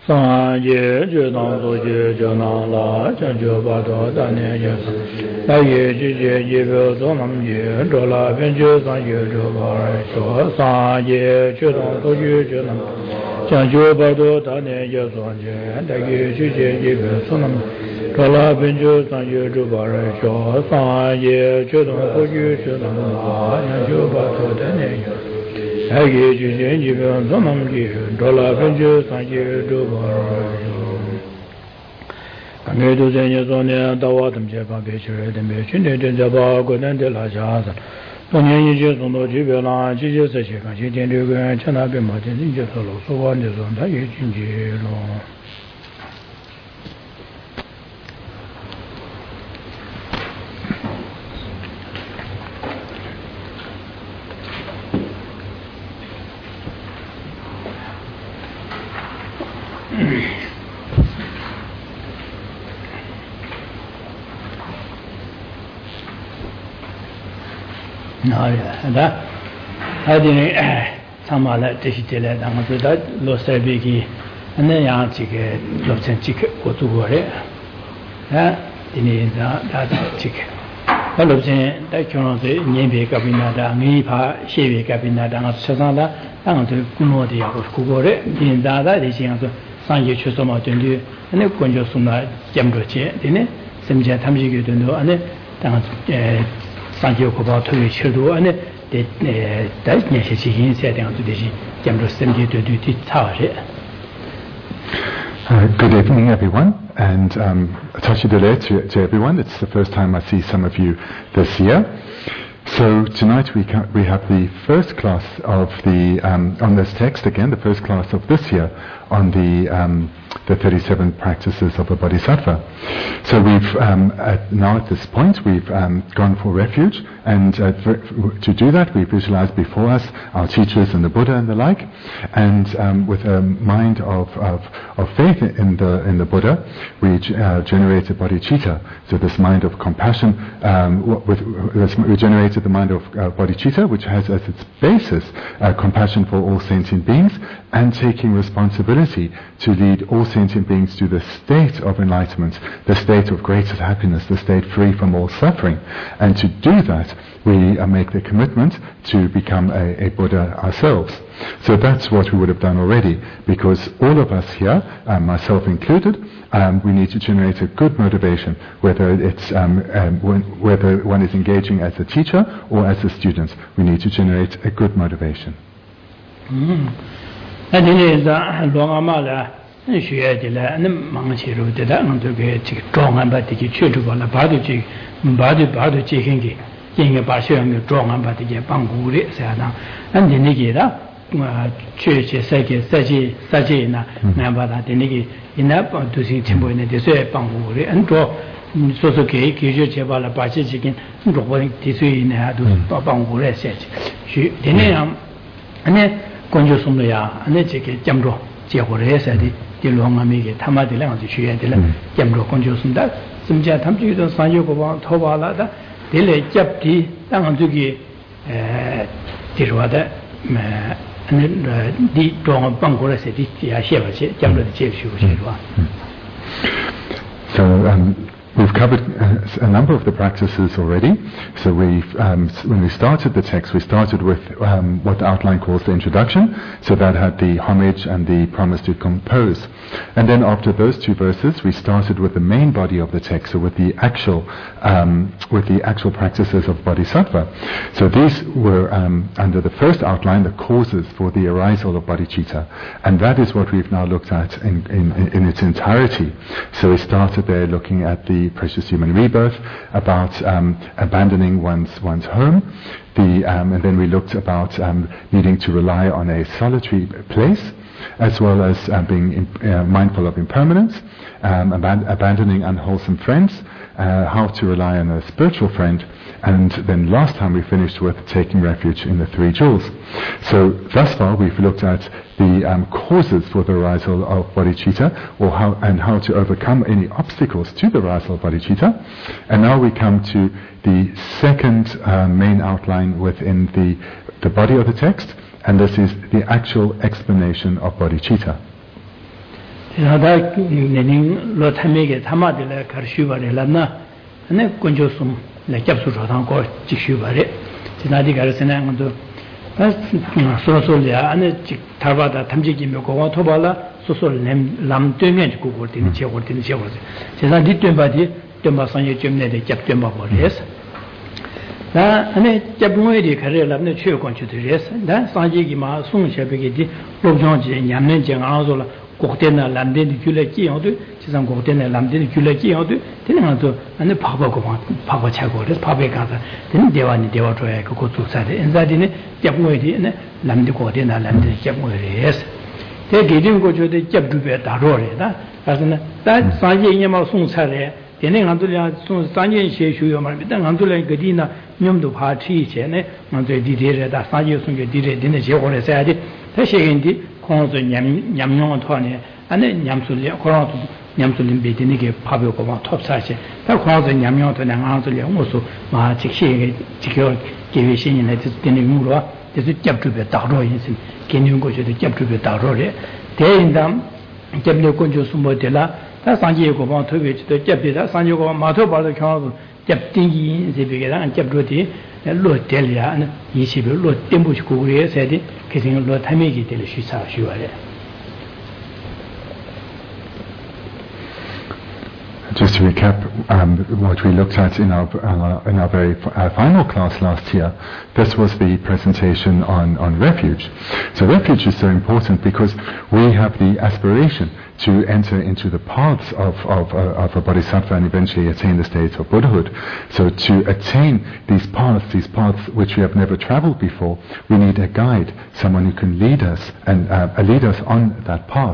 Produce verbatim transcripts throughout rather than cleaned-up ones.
Sanje Judang Doji Junang La Chanjo Bado Dane Yus Daye Jije Yibu Zonam Ye Dola Benju Sanje Jubar Sho Sanje Judang Doji Junang Chanjo Bado Dane Yus Sanje Daye Jije Yibu Zonam Dola Benju Sanje Jubar Sho Sanje Judang Doji Junang La Chanjo Bado Dane Yus Hage Jin Jibon Zonam Ji, Dola Benjo Sanje Dubar. Kamedo Zenya Zonia, Dawatam Japa Becher, the Mechin, the Jaba, Godan de la Jazz. Tony Jizono Jibela, Jesus, Jin Dugan, Chanabe Martin, Jisolo, so one is on the Yijin Jilo. Da hadini samala tishitele dang da lo sebigi ane ya chike lobchen chike gotu gore ha dini da da chike da lobchen da kyono de nyembe kabina da ngi pha shebe kabina da nga chasang da dang de kuno de ya go gore dini da da de jing so sanje chuso ma den de ane gonjo sumna jamro che dini semje tamji ge de no ane dang eh Sanjio Koba to Chidu and the Dashin setting to the Jamro Semji to do it. Good evening, everyone, and um, Tashi Dele to, to everyone. It's the first time I see some of you this year. So tonight we ca- we have the first class of the um, on this text again, the first class of this year on the um, the thirty-seven practices of a bodhisattva. So we've um, at, now at this point we've um, gone for refuge, and uh, for, to do that we visualize before us our teachers and the Buddha and the like, and um, with a mind of, of of faith in the in the Buddha, we uh, generated bodhicitta. So this mind of compassion, um, with, with we generated the mind of uh, bodhicitta, which has as its basis uh, compassion for all sentient beings and taking responsibility to lead all sentient beings to the state of enlightenment, the state of greatest happiness, the state free from all suffering. And to do that, we uh, make the commitment to become a, a Buddha ourselves. So that's what we would have done already, because all of us here, um, myself included, um, we need to generate a good motivation, whether it's um, um, when, whether one is engaging as a teacher or as a student. We need to generate a good motivation. Mm. And it is a long amala, and she had the Manchi wrote the Lang to get strong and but the children on a body, body, body, chicken, king a passion, strong and but the Banguri, and the Nigida. Church, Saki, Saji, Sajina, Navada, the Nigi, enough to see Timbo in the Desert Banguri, and draw Sosuke, Kijuchabala, Pachi chicken, drawing this way in a Bangure set. She, the name, and then Conjo Sumia, and then take a Jamro, Jahore said the long amiga, Tamadi Lang, she had the Jamro Conjo Sunda, some Jatamji, Sanjoko, Tobalada, Dele Japti, Langanzuki, Tirwada. And the strong Bangora said, I share a So, um, we've covered a number of the practices already. So we've, um, when we started the text, we started with um, what the outline calls the introduction. So that had the homage and the promise to compose. And then after those two verses, we started with the main body of the text, so with the actual, um, with the actual practices of bodhisattva. So these were um, under the first outline, the causes for the arisal of bodhicitta, and that is what we've now looked at in, in, in its entirety. So we started there looking at the precious human rebirth, about um, abandoning one's one's home, the um, and then we looked about um, needing to rely on a solitary place, as well as uh, being in, uh, mindful of impermanence, um, aban- abandoning unwholesome friends, uh, how to rely on a spiritual friend, and then last time we finished with taking refuge in the three jewels. So thus far we've looked at the um, causes for the arisal of bodhicitta, or how and how to overcome any obstacles to the arisal of bodhicitta. And now we come to the second uh, main outline within the the body of the text, and this is the actual explanation of bodhicitta. 지나다 내는 로타메게 타마들 가르슈바레라나 네 군조숨 내 잡수 조상고 직슈바레 지나디 가르스나 것도 소소리아 안에 직 다바다 탐지기며 고와 토발라 소소를 남 되면 고고르는 제고르는 제고르 제가 뒤된바디 덤바상에 좀내데 잡점바 버려서 나 안에 잡모에디 가르라는 최고권주들에서 나 상지기마 송샤베게디 로정지 냠는 정아솔라 고대나 람데디 줄레기어도 지상 고대나 람데디 줄레기어도 되는 것도 안에 바바고 바바 차고를 바베 가서 되는 대화니 대화 줘야 그거 조사돼 인자디네 잡모에디네 람데 고대나 람데디 잡모에레스 대기진 고조데 잡두베 다로레다 그래서 다 상지기마 송차레 되는 것도야 송 상지 셰슈요 말입니다 한도래 그디나 념도 파티 전에 먼저 디디레다 상지 송게 디레 되는 제고를 써야지 다시인디 공소 냠 냠용은 토네 안에 냠술이 코로나도 냠술인 베디니게 파베고 막 톱사시 다 공소 냠용도 나가서려 무슨 마 직시에 지켜 계획신이네 되는 무로 그래서 잡주베 다로 인생 개념 고저도 잡주베 다로래 대인담 잡려 건조 숨어들라 다 상지고 막 토베지도 잡비다 상지고 마토발도 경험도 잡딩이 제비게랑 잡로디 로텔이야 이십일 로 템부시 고구리에 세디 계승 로 타메기 될 수사 쉬워요. Just to recap um, what we looked at in our uh, in our very uh, final class last year, this was the presentation on, on refuge. So refuge is so important because we have the aspiration to enter into the paths of, of, uh, of a bodhisattva and eventually attain the state of Buddhahood. So to attain these paths, these paths which we have never traveled before, we need a guide, someone who can lead us and uh, lead us on that path.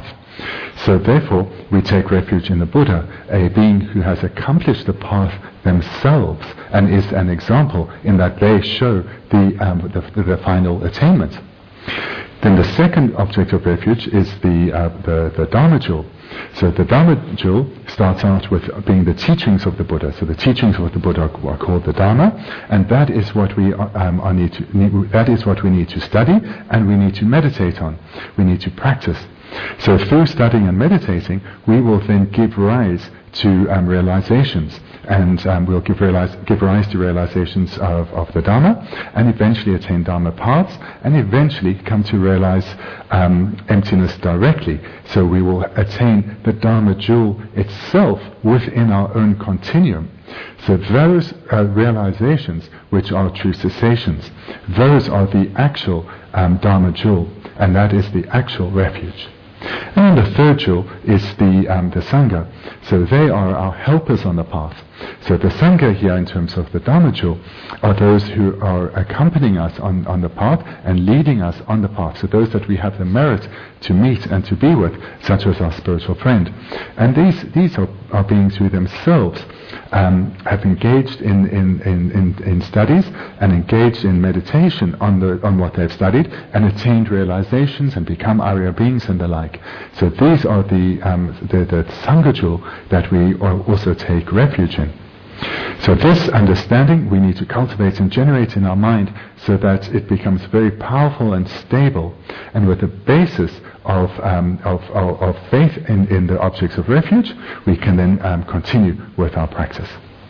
So therefore, we take refuge in the Buddha, a being who has accomplished the path themselves and is an example in that they show the, um, the, the final attainment. Then the second object of refuge is the, uh, the, the Dharma jewel. So the Dharma jewel starts out with being the teachings of the Buddha. So the teachings of the Buddha are called the Dharma, and that is what we um, are need to need, that is what we need to study and we need to meditate on. We need to practice. So through studying and meditating, we will then give rise to um, realizations, and um, we'll give, realize, give rise to realizations of, of the Dharma, and eventually attain Dharma paths, and eventually come to realize um, emptiness directly. So we will attain the Dharma jewel itself within our own continuum. So those uh, realizations which are true cessations, those are the actual um, Dharma jewel, and that is the actual refuge. And the third jewel is the um, the Sangha. So they are our helpers on the path. So the Sangha here, in terms of the Dharma jewel, are those who are accompanying us on, on the path and leading us on the path. So those that we have the merit to meet and to be with, such as our spiritual friend. And these these are, are beings who themselves um, have engaged in, in, in, in, in studies and engaged in meditation on the on what they've studied and attained realizations and become Arya beings and the like. So these are the um, the, the Sangha jewel that we also take refuge in. So this understanding we need to cultivate and generate in our mind so that it becomes very powerful and stable, and with the basis of um, of, of, of faith in, in the objects of refuge, we can then um, continue with our practice.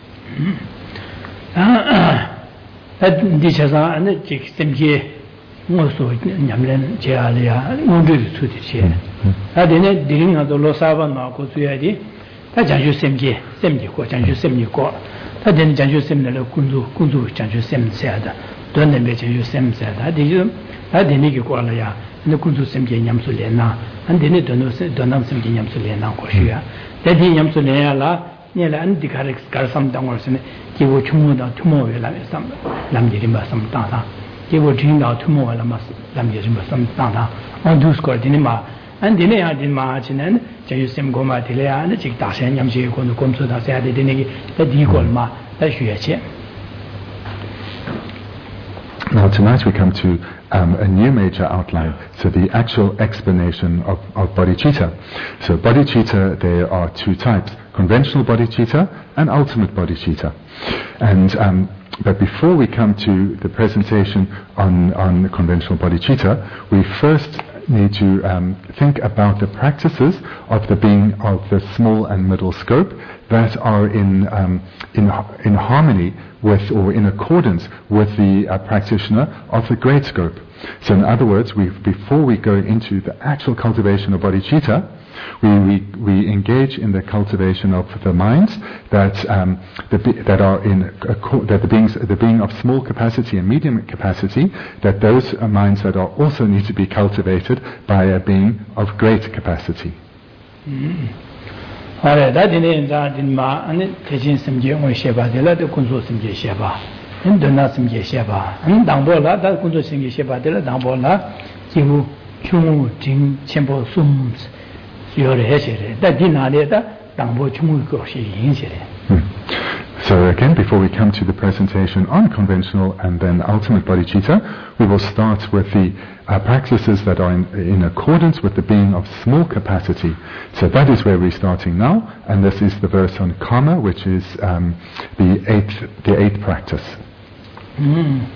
다 장주 셈게 셈지 고 장주 셈니 고 다 되는 장주 셈들 군주 군주 장주 셈세다 돈내 매 장주 셈세다 되죠 다 되는 게 고라야 근데 군주 셈게 냠술레나 안 되는 돈을 돈남 셈게 냠술레나 고시야 대디 냠술레야라 녀라 안디 가르 가르삼당월스네 기고 충무다 투모웨라 삼 남지리 마삼 따다 기고 진다 투모웨라 마 남지리 마삼 따다 언두스코 디니마 안 되네 아딘 마치는 제유심 고마 딜레야는 직 다선 냠시 고노 곰소다 세야 되는 디골마 다슈야체. Now tonight we come to um, a new major outline, so the actual explanation of, of bodhicitta. So bodhicitta, there are two types, conventional bodhicitta and ultimate bodhicitta. And um, but before we come to the presentation on, on the conventional bodhicitta, we first need to um, think about the practices of the being of the small and middle scope that are in um, in in harmony with or in accordance with the uh, practitioner of the great scope. So in other words, we before we go into the actual cultivation of bodhicitta, we, we, we engage in the cultivation of the minds that um, the, that are in that the beings the being of small capacity and medium capacity, that those are minds that are also need to be cultivated by a being of great capacity. Alright, that in that in ma and teaching some young sheba, the letter consul some sheba, and do not some sheba, and Dambola, that consul sing sheba, the Dambola, Jibu, Chumu, Jing, Chempo, Sums. So again, before we come to the presentation on conventional and then ultimate bodhicitta, we will start with the uh, practices that are in, in accordance with the being of small capacity. So that is where we're starting now, and this is the verse on karma, which is um, the eighth the eighth practice. Mm.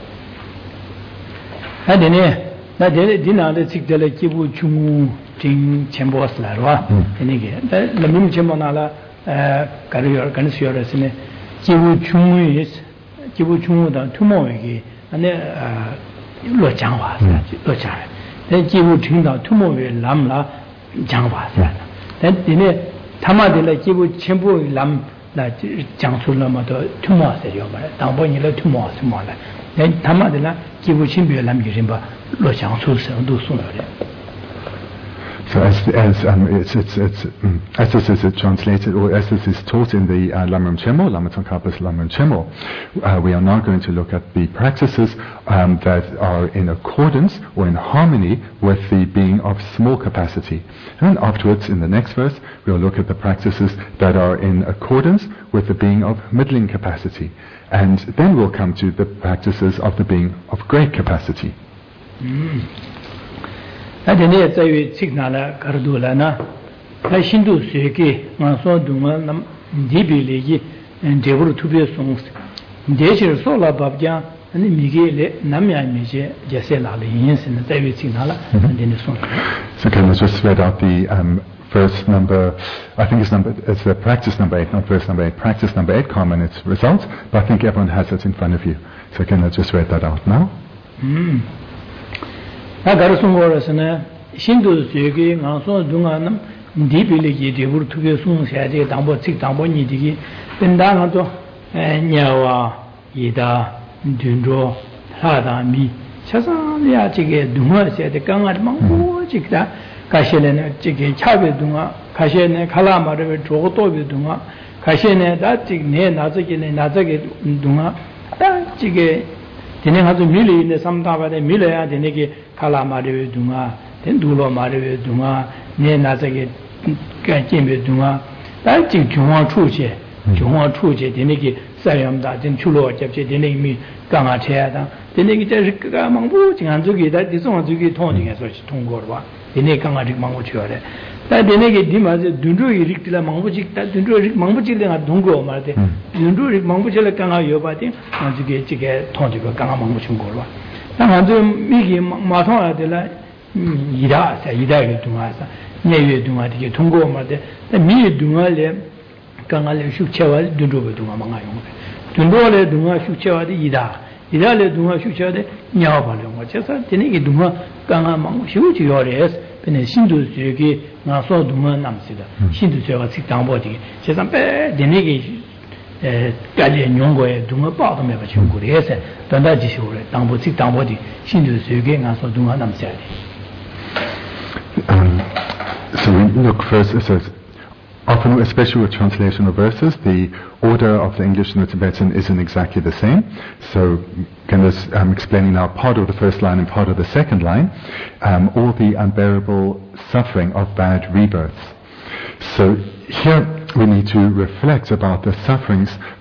Jing Chambos la Rua, Enige, the Mim Chimonala, Career, Gansiorasine, Jibu Chung is Jibu Chung, the Tumogi, and then Lo Jangwa, Lo Jang. Then Jibu Chung, the Tumogi, Lamla, Jangwa. Then Dine Tama de la Jibu Chimbu Lam, la Jangsulamato, Tumo, said your mother, Dambonilla Tumo, Tumola. Then Tama de la Jibu Chimbu Lam Yurimba, Lo Jangsul, do sooner. So as as um, it's it's it's um, as this is translated or as this is taught in the uh, Lamrim Chenmo, Lama Tsongkhapa's Lamrim Chenmo, uh, we are now going to look at the practices um, that are in accordance or in harmony with the being of small capacity. And then afterwards, in the next verse, we will look at the practices that are in accordance with the being of middling capacity, and then we'll come to the practices of the being of great capacity. Mm. And then it's a signal, Cardulana, I should do Seki, Manso Duma, Dibili, and Devil to be songs. Desir Sola Babja, and Miguel, Namia Mije, Jasela, the incident, David Signala, and then the song. So, can I just read out the um, verse number, I think it's number, it's the practice number eight, not verse number eight, practice number eight, comment its results, but I think everyone has it in front of you. So, can I just read that out now? Mm. Agarasungorasana, Shindu Segi, Nanso Dunganam, Dibili, the Urtuga Sun Sadi, Dambo Sik Dambo Nidigi, Pendanato, Nyawa, Ida, Dundro, Hada, Mi, Chasalia Chige, Duma said the Gangat Mango, Chikta, Kashen, Chigi, Chabe Dunga, Kashen, Kalama, Troto Dunga, Kashen, that Tigne, Nazaki, Nazaki Dunga, that Chige. Then has a million in the Samtava, the Miller, the Negi, Kalamari Dunga, then Dulo Mari Dunga, Nenazaki, Gajimbe Dunga, that's Juma Truche, Juma Truche, the Negi, Sayam, then Chulo, Japche, the Negi, Gamatea, the Negi Gamangu, Anzuki, that is on Zuki Tony as such Tongorwa, the Nekamati Manguchure. That the Negi Dimas, Dundu Rictila Manguchi, that Dundu Manguchi and Dungo Marte, Dundu Manguchella Kanga Yobati, and to get to get Tontico Kanga Manguchungorwa. Now, Miki Maton de la Ida, Ida to Masa, Navy Dumati, Tungo Marte, the Me Dumale Kangale Shuchewa, Dundu Dumanga. Dundole Duma Shuchewa, Ida. Idale Duma Shucha, Nyabalo, just a Tenegi Duma Kanga Manguchi, Yores, Penesindu Sugi, Naso Duma Namsida, Shindu Seva Sitambotti, Chesampe, the Negi Galian Yongo, Duma Bottom of Chunguri, Dandajisure, Dambo Sitambotti, Shindu Sugi, Naso Duma Namsadi. So we look first, it says, often, especially with translation of verses, the order of the English and the Tibetan isn't exactly the same. So, Ganda's um, explaining now part of the first line and part of the second line, um, all the unbearable suffering of bad rebirths. So, here we need to reflect about the sufferings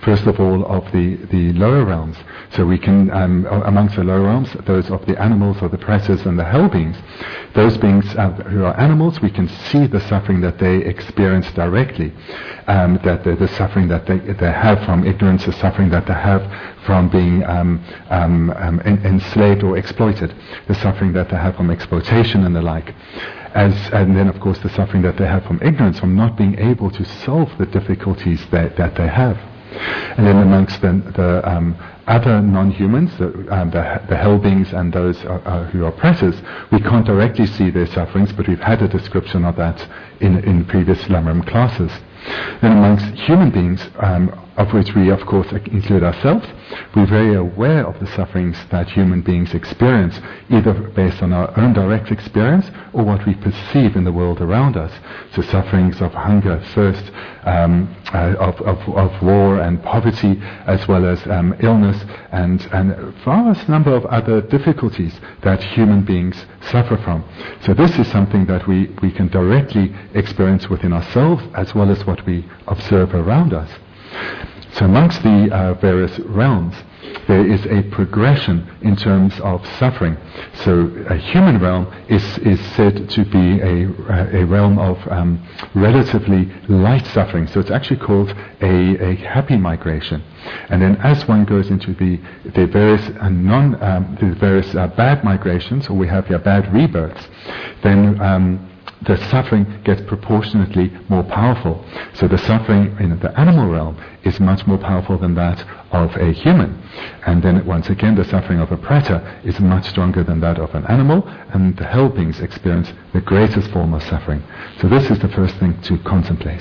first of all, of the, the lower realms. So we can, um, amongst the lower realms, those of the animals or the predators and the hell beings, those beings uh, who are animals, we can see the suffering that they experience directly, um, that the, the suffering that they, they have from ignorance, the suffering that they have from being um, um, um, en- enslaved or exploited, the suffering that they have from exploitation and the like. As, and then, of course, the suffering that they have from ignorance, from not being able to solve the difficulties that, that they have. And then amongst the, the um, other non-humans, the, um, the, the hell beings and those uh, uh, who are oppressors, we can't directly see their sufferings, but we've had a description of that in, in previous Lamrim classes. Then amongst human beings, um, of which we of course include ourselves, we're very aware of the sufferings that human beings experience, either based on our own direct experience or what we perceive in the world around us. So sufferings of hunger, thirst, um, uh, of, of, of war and poverty, as well as um, illness and, and a vast number of other difficulties that human beings suffer from. So this is something that we, we can directly experience within ourselves as well as what we observe around us. So amongst the uh, various realms, there is a progression in terms of suffering. So a human realm is, is said to be a, a realm of um, relatively light suffering. So it's actually called a, a happy migration. And then as one goes into the, the various uh, non, um, the various uh, bad migrations, or we have here bad rebirths, then um, the suffering gets proportionately more powerful. So the suffering in the animal realm is much more powerful than that of a human. And then once again, the suffering of a predator is much stronger than that of an animal, and the hell beings experience the greatest form of suffering. So this is the first thing to contemplate.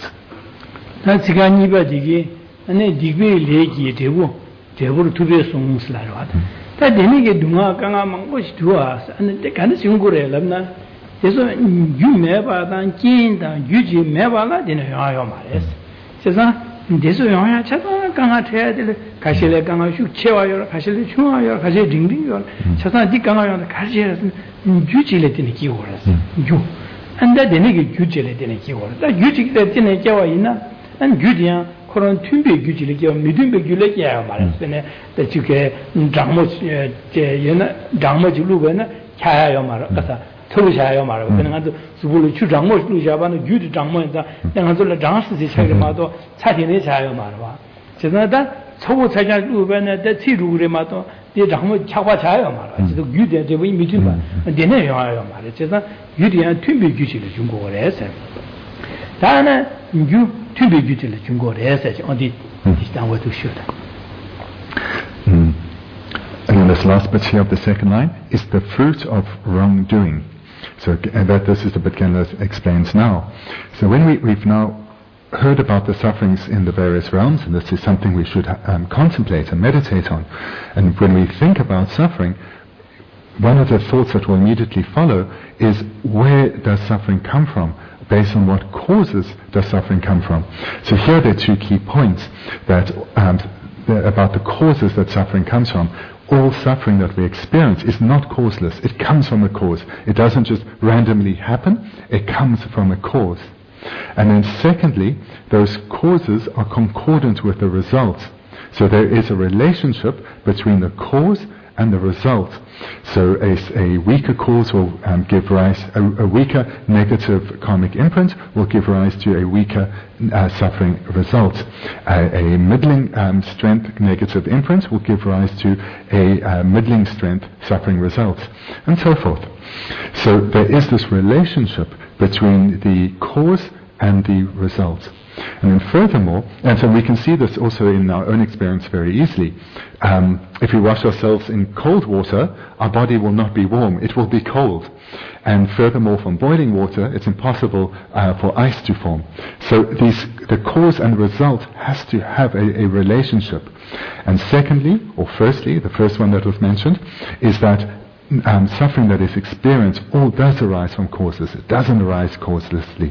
Eso yu meba dan jin dan yu ji meba la dine ya ya ma les. Sesa deso ya ya cha da gang ga the de ga shi le gang ga shu che wa yo ga shi le chu wa yo ga shi ding ding yo. Cha sa di gang ga yo ga shi yu ji le dine ki wo les. Yu. And da dine ge yu ji le dine ki wo. Da yu ji le dine ke wa yin na. An yu di ya koran tun be yu ji le ke mi dun be yu le ya ma les. Ne da ji ke dang mo je yin na dang mo ji lu be na cha ya yo ma ga sa 토르샤요 말고 그냥 아주 수불을 추장모 루샤바는 유지 장모인다 내가 저 장스지 차게 마도 차티네 자요 말봐 제가다 초보 차자 루변에 대 티루그레 마도 이 장모 차과 자요 말아 지도 유대 저 미팅 봐 내내 영화요 말아 제가 유리한 튠비 규칙을 준 거래서 다는 유 튠비 규칙을 준 거래서 어디 디스탄 what to shoot. And then this last bit here of the second line is the fruit of wrongdoing. So and that this is the bit Genla explains now. So when we, we've now heard about the sufferings in the various realms, and this is something we should um, contemplate and meditate on, and when we think about suffering, one of the thoughts that will immediately follow is, where does suffering come from? Based on what causes does suffering come from? So here there are two key points that um, about the causes that suffering comes from. All suffering that we experience is not causeless. It comes from a cause. It doesn't just randomly happen. It comes from a cause. And then secondly, those causes are concordant with the result. So there is a relationship between the cause and the result. So a, a weaker cause will um, give rise, a, a weaker negative karmic imprint will give rise to a weaker uh, suffering result. Uh, a middling um, strength negative imprint will give rise to a uh, middling strength suffering result, and so forth. So there is this relationship between the cause and the result. And then furthermore, and so we can see this also in our own experience very easily. Um, if we wash ourselves in cold water, our body will not be warm, it will be cold. And furthermore, from boiling water, it's impossible uh, for ice to form. So these, the cause and result has to have a, a relationship. And secondly, or firstly, the first one that was mentioned, is that um, suffering that is experienced all does arise from causes. It doesn't arise causelessly.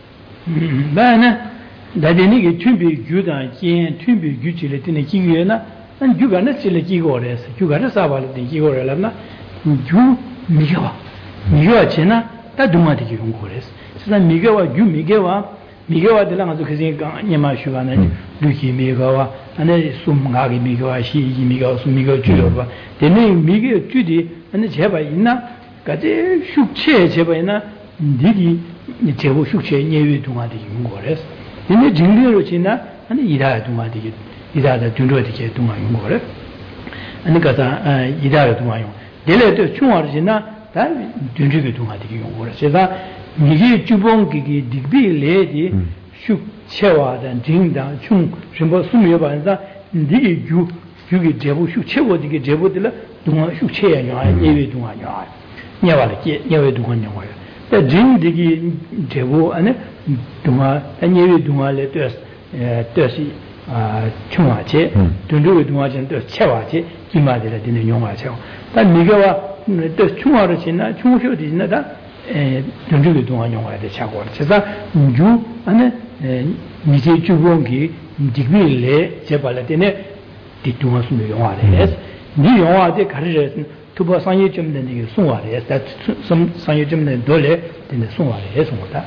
Mm-hmm. 다데니게 튠비 규다 긴 튠비 규치를 되는 기회나 난 규가는 실을 기고래서 규가를 사발을 된 기고래라나 규 미겨와 미겨와 지나 다 동아되게 이런 거래서 그래서 미겨와 규 미겨와 미겨와 들랑 아주 그게 냐마 슈가네 루키 미겨와 안에 숨가기 미가 시기 미가 숨미가 줄여봐 되네 미게 줄이 안에 제바 있나 가지 숙체 제바 있나 니기 제보 숙체 예외 동화되기 용거래 되네 진리로 지나 안에 이라 동화되기 이라다 준로되게 동화 용거래 아니 가다 이라 동화 용 내래도 충화를 지나 다 준주게 동화되기 용거래 제가 이게 주봉기기 디비레디 숙체와단 진당 충什么 숨여 반사 니게 주 주기 제보 숙체고디게 제보들 동화 숙체야 예외 동화야 녀와게 예외 동화냐 때 진디기 제보 안에 동화 예외 동화를 뜻 뜻이 아 충화체 준주게 동화전 뜻 체화체 기마들에 되는 용화체 단 니게와 뜻 충화를 지나 충쇼도 지나다 에 전주의 동안 영화에 차고 그래서 주 안에 니제 주봉기 디빌레 제발한테 디 동안 숨이 영화에 니 영화에 가르쳐 투바 상业좀 되는 게 송화에 좀 상业좀 되는 돌에 되는 송화에 송화다.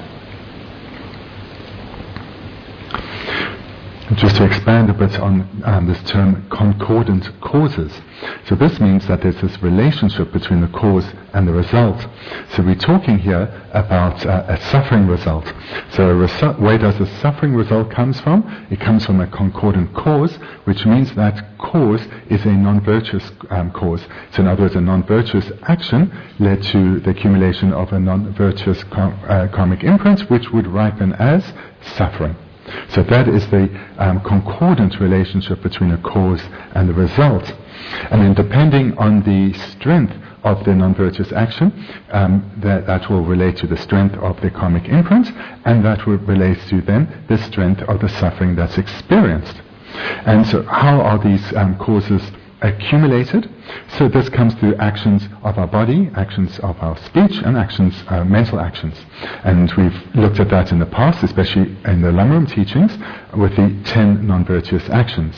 Just to expand a bit on um, this term concordant causes. So this means that there's this relationship between the cause and the result. So we're talking here about uh, a suffering result. So a resu- where does the suffering result comes from? It comes from a concordant cause, which means that cause is a non-virtuous um, cause. So in other words, a non-virtuous action led to the accumulation of a non-virtuous com- uh, karmic imprint, which would ripen as suffering. So that is the um, concordant relationship between a cause and the result. And then depending on the strength of the non-virtuous action, um, that, that will relate to the strength of the karmic imprint, and that will relate to then the strength of the suffering that's experienced. And so how are these um, causes accumulated? So this comes through actions of our body, actions of our speech, and actions, uh, mental actions. And we've looked at that in the past, especially in the Lamrim teachings, with the ten non-virtuous actions.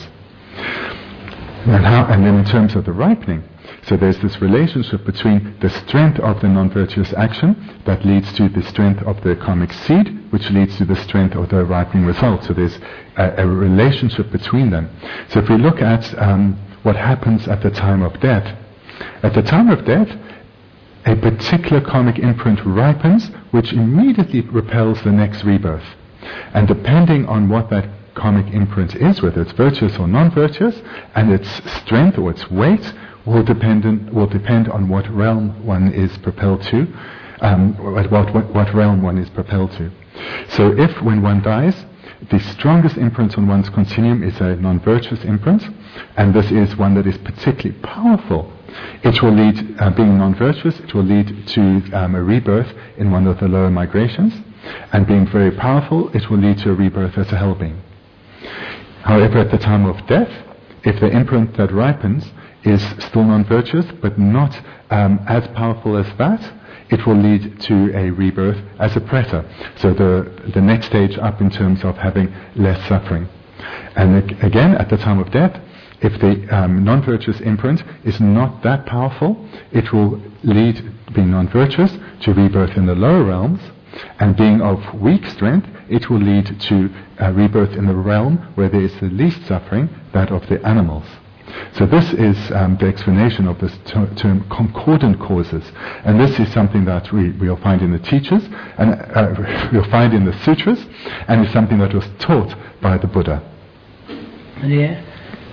And, how, and then in terms of the ripening, so there's this relationship between the strength of the non-virtuous action that leads to the strength of the karmic seed, which leads to the strength of the ripening result. So there's a, a relationship between them. So if we look at um, what happens at the time of death. At the time of death, a particular karmic imprint ripens, which immediately repels the next rebirth. And depending on what that karmic imprint is, whether it's virtuous or non-virtuous, and its strength or its weight will depend on, will depend on what realm one is propelled to, um, what, what, what realm one is propelled to. So if when one dies, the strongest imprint on one's continuum is a non-virtuous imprint, and this is one that is particularly powerful. It will lead, uh, being non-virtuous, it will lead to um, a rebirth in one of the lower migrations, and being very powerful, it will lead to a rebirth as a hell being. However, at the time of death, if the imprint that ripens is still non-virtuous, but not um, as powerful as that, it will lead to a rebirth as a preta. So the, the next stage up in terms of having less suffering. And again, at the time of death, if the um, non-virtuous imprint is not that powerful, it will lead, being non-virtuous, to rebirth in the lower realms, and being of weak strength, it will lead to a rebirth in the realm where there is the least suffering, that of the animals. So this is um, the explanation of this ter- term concordant causes, and this is something that we will find in the teachers, and uh, we'll find in the sutras, and is something that was taught by the Buddha. Yeah.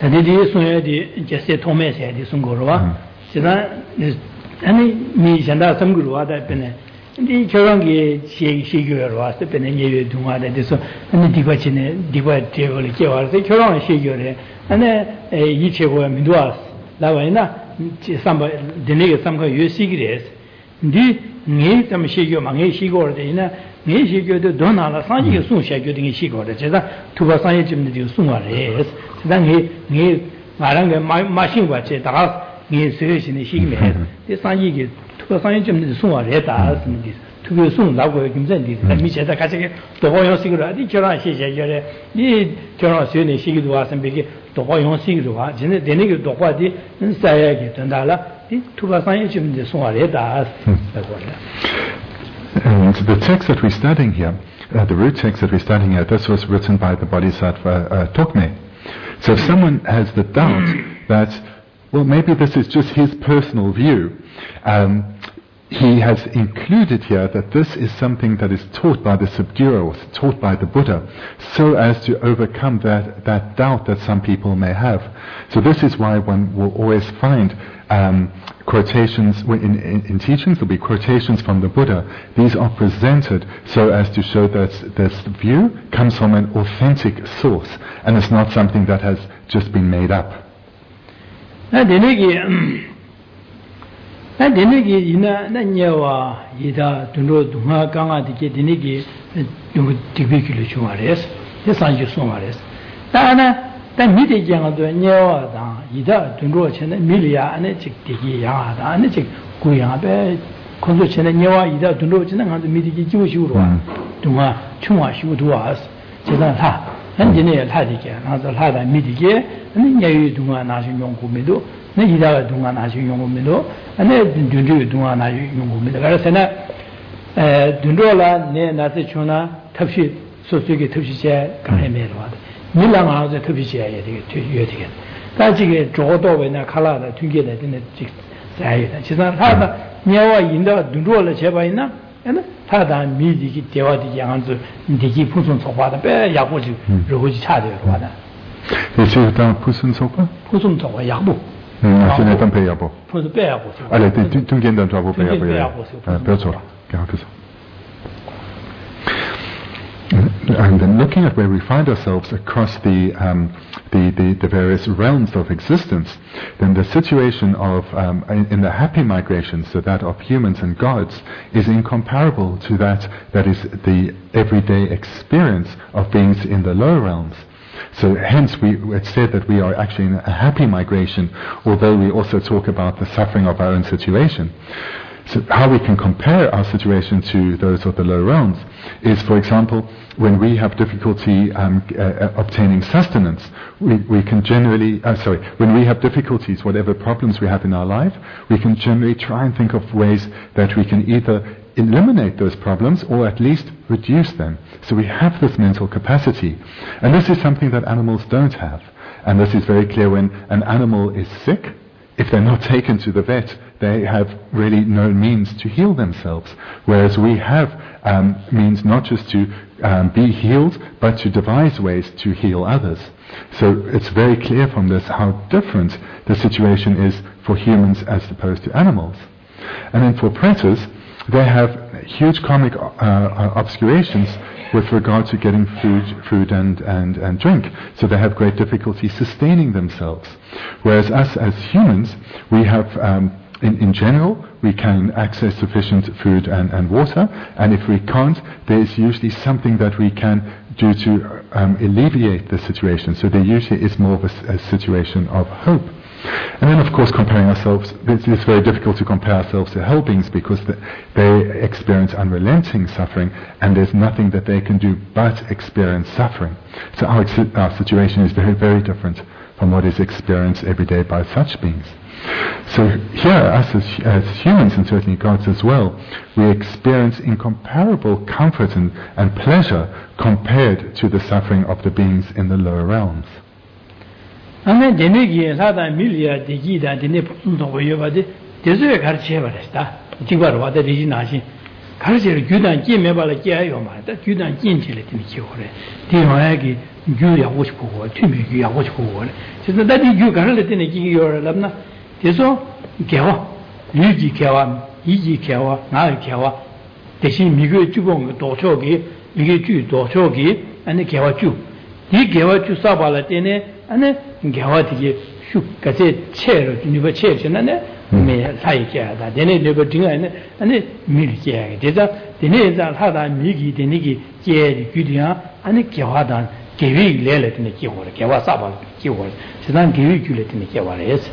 ane yi che go mi duas la wa na chi samba de ne sam ga yu si gi des di ngi tam shi gyo ma ngi shi go de na ngi shi gyo de don na la sa ji ge su sha gyo de ngi shi go de je da tu ba sa yi jim de su wa re da ngi ngi ma rang ge ma ma xin wa che da ngi se yi ni shi me de sa yi ge tu ba sa yi jim de su wa re da sim di 특히 손 나고 김전디 미체다 같이 도고용식으로 어디 결혼 시제절에 이 결혼 시에 시기도 와서 비게 도고용식으로 와 전에 되는 게 도고디 사야게 된다라 이 투바상에 좀 이제 송아래다 And the text that we're studying here, uh, the root text that we're studying here, this was written by the Bodhisattva uh, Tokme. So if someone has the doubt that, well, maybe this is just his personal view, um, he has included here that this is something that is taught by the Subguru, or taught by the Buddha, so as to overcome that, that doubt that some people may have. So this is why one will always find um, quotations, in, in, in teachings there'll be quotations from the Buddha. These are presented so as to show that this view comes from an authentic source, and it's not something that has just been made up. 나 데네기 이나 나녀와 이다 dunro dunga kanga dike 데네기 용 디비기를 중하레스 예산주 송하레스 다나 다 미데 장도 녀와다 이다 dunro chen 밀리아 안에 직디기 야하다 안에 직 구야베 콘도 chen 녀와 이다 dunro chen 한도 미디기 지우시우로 dunga 충화 시우도와스 제가 하 현진에 하디게 나도 하다 미디게 아니 녀유 dunga 나신 용구미도 네 이다가 dunga 나신 용구미도 ane dundu dunga na yungu mi da gara sana eh dundola ne na se chuna tabshi so so ge tabshi che ka he me lo da mi la ma zo tabshi che ye de ge ye de ge da ji ge zhuo do wei na kala da tun ge de de ji zai de ji san ta da niao wa yin da dundola che ba yin na ane ta da mi ji ge de wa de yang zu de ji pu sun so hua da be ya bu ji ru hu ji cha de lo da 你是当普顺说吧？ pu sun so hua ya bu 嗯，现在当培养不？ 不是培养不？ 啊，对，中中间的抓不培养不？ 呃，不要错了，刚好不错。 And then looking at where we find ourselves across the, um, the, the, the various realms of existence, then the situation of um, in, in the happy migration, so that of humans and gods, is incomparable to that that is the everyday experience of beings in the lower realms. So hence we, it's said that we are actually in a happy migration, although we also talk about the suffering of our own situation. So how we can compare our situation to those of the lower realms is, for example, when we have difficulty um, uh, obtaining sustenance, we, we can generally, uh, sorry, when we have difficulties, whatever problems we have in our life, we can generally try and think of ways that we can either eliminate those problems or at least reduce them. So we have this mental capacity. And this is something that animals don't have. And this is very clear when an animal is sick. If they're not taken to the vet, they have really no means to heal themselves. Whereas we have um, means not just to um, be healed, but to devise ways to heal others. So it's very clear from this how different the situation is for humans as opposed to animals. And then for predators, they have huge karmic uh, uh, obscurations with regard to getting food, food and, and, and drink. So they have great difficulty sustaining themselves. Whereas us as humans, we have, um, in, in general, we can access sufficient food and, and water, and if we can't, there's usually something that we can do to um, alleviate the situation. So there usually is more of a, a situation of hope. And then, of course, comparing ourselves, it's, it's very difficult to compare ourselves to hell beings because the, they experience unrelenting suffering, and there's nothing that they can do but experience suffering. So our, our situation is very, very different from what is experienced every day by such beings. So here, us as, as humans, and certainly gods as well, we experience incomparable comfort and, and pleasure compared to the suffering of the beings in the lower realms. ane denegi sada milia degi da dene pun to yo ba de dezo gar che ba sta jingwa ro da de na xin gar che gyu dan jin me ba la jia yo ma da gyu dan jin che le de chi ho le de ma ya gi gyu ya wo chi ko wo tu mi gyu ya wo chi ko wo le che da de gyu gar le de ne ji yo la na dezo ge wa yu ji ge wa yi ji ge wa na ge wa de xin mi gyu ju bong do cho ge mi ge ju do cho ge ane ge wa ju di ge wa ju sa ba la de ne ane gyawati shu kase che niba che che na ne me sai kya da dene niba dinga ne ane mi kya de da dene da ha da mi gi dene gi je gi dia ane gyawa da gewi le le dene gi ho le gyawa sa ba gi ho se dan gewi gi le dene gyawa le yes.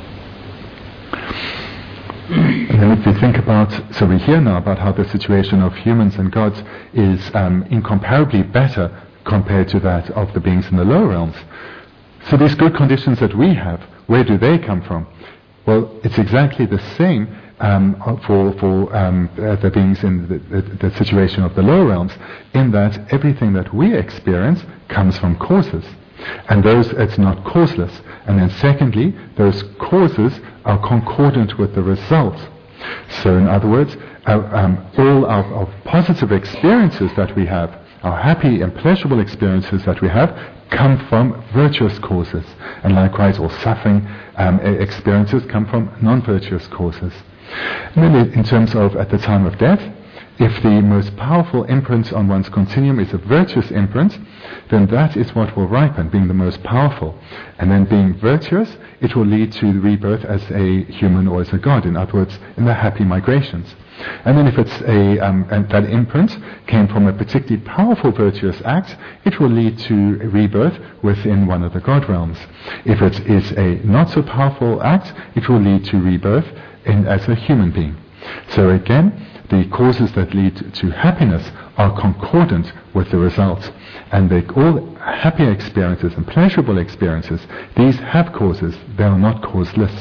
And then if we think about, so we hear now about how the situation of humans and gods is um, incomparably better compared to that of the beings in the lower realms. So these good conditions that we have, where do they come from? Well, it's exactly the same um, for, for um, uh, the beings in the, the, the situation of the lower realms, in that everything that we experience comes from causes. And those, it's not causeless. And then secondly, those causes are concordant with the result. So in other words, uh, um, all our, our positive experiences that we have, our happy and pleasurable experiences that we have, come from virtuous causes. And likewise, all suffering um, experiences come from non-virtuous causes. And then in terms of at the time of death, if the most powerful imprint on one's continuum is a virtuous imprint, then that is what will ripen, being the most powerful. And then being virtuous, it will lead to rebirth as a human or as a god, in other words, in the happy migrations. And then if it's a um, and that imprint came from a particularly powerful virtuous act, it will lead to rebirth within one of the god realms. If it is a not so powerful act, it will lead to rebirth in, as a human being. So again, the causes that lead to happiness are concordant with the results. And they all happy experiences and pleasurable experiences, these have causes, they are not causeless.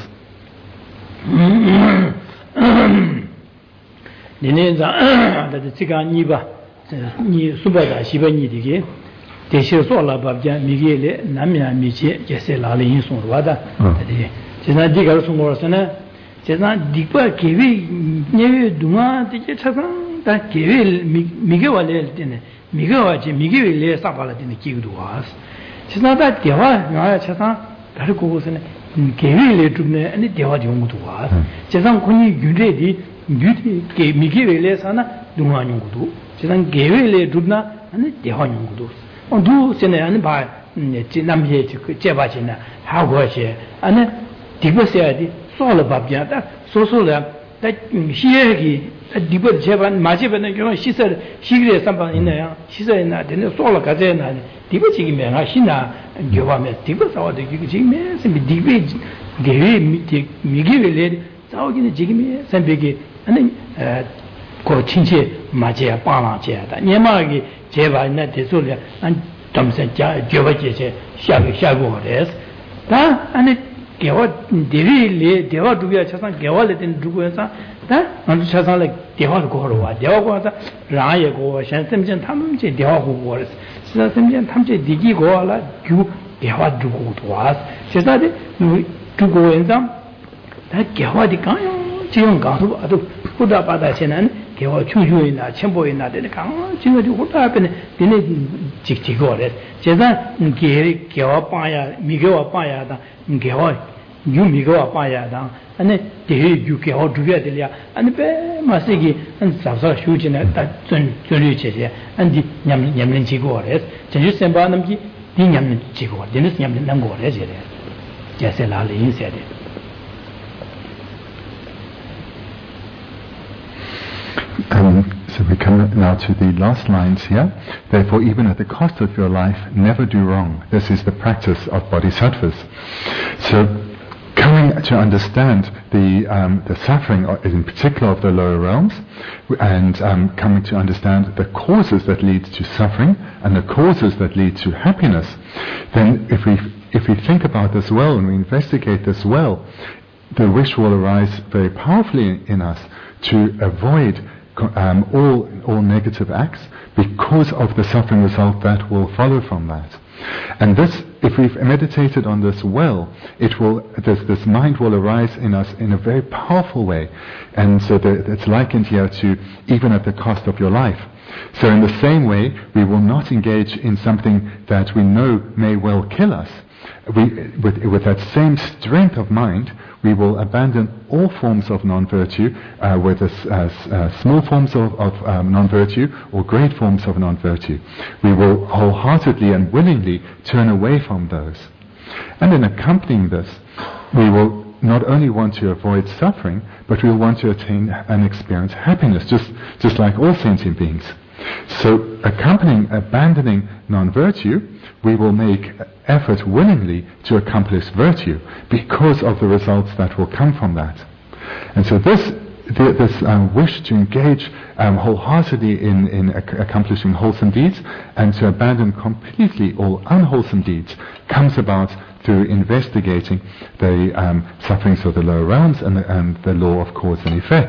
제가 디파 개위 네외 동아 되게 차상 다 개위 미개와래 되네 미개와지 미개위래 사발라 되네 기도 와스 제가 다 대화 나 차상 다른 곳에는 개위래 좀네 아니 대화 용도 와 제가 군이 유래디 유디 개 미개위래 사나 동아 용도 제가 개위래 좀나 아니 대화 용도 어두 전에 아니 봐 지남제 그 제바지나 하고시 아니 디버셔야디 소를 밥이야다 소소라 다 시에기 디버 제반 마제반의 경우 시설 시기에 상관 있나요? 시설에 나한테 소를 가져야 디버지기면 하시나 교화면 디버서도 지기면 디베 게리 미티 미기벨레 자오기는 지기면 선배기 아니 고 친체 마제야 빠라제다 니마기 제반나 대소를 안 점선 자 교화제제 샤고 샤고레스 다 아니 개와 대리리 대화 두비야 차상 개와를 된 누구에서 다 아주 차상을 대화를 거로 와 대화고 와서 라예고 현sem전 탐제 대화고 거를 시사sem전 탐제 디기 거라 주 대화 두고 와 제자들 두고에서 다 개화디 가요 지금 가서 아주 후다 받아지는 개화 추주이나 첨보이나 되는 강 지금 후다 앞에 되네 직직거래 제가 개 개화 빠야 미개화 빠야다 개화 유미가 빠야다 아니 대해 유개화 두야 될이야 아니 배 마시기 한 잡서 휴지네 다 전전류 제제 안디 냠 냠는 지고래 전주 선바남기 디 냠는 지고 되는 냠는 난 거래 제래 제세라리 인세데 Um, so we come now to the last lines here. Therefore, even at the cost of your life, never do wrong. This is the practice of bodhisattvas. So, coming to understand the um, the suffering, in particular of the lower realms, and um, coming to understand the causes that lead to suffering and the causes that lead to happiness, then if we if we think about this well and we investigate this well, the wish will arise very powerfully in, in us to avoid Um, all all negative acts because of the suffering result that will follow from that. And this, if we've meditated on this well, it will this, this mind will arise in us in a very powerful way, and so the, it's likened here to even at the cost of your life. So in the same way, we will not engage in something that we know may well kill us. We, with, with that same strength of mind, we will abandon all forms of non-virtue, uh, whether uh, uh, small forms of, of um, non-virtue or great forms of non-virtue. We will wholeheartedly and willingly turn away from those. And in accompanying this, we will not only want to avoid suffering, but we will want to attain and experience happiness, just, just like all sentient beings. So accompanying, abandoning non-virtue, we will make effort willingly to accomplish virtue because of the results that will come from that. And so this the, this um, wish to engage um, wholeheartedly in, in ac- accomplishing wholesome deeds and to abandon completely all unwholesome deeds comes about through investigating the um, sufferings of the lower realms and the, and the law of cause and effect.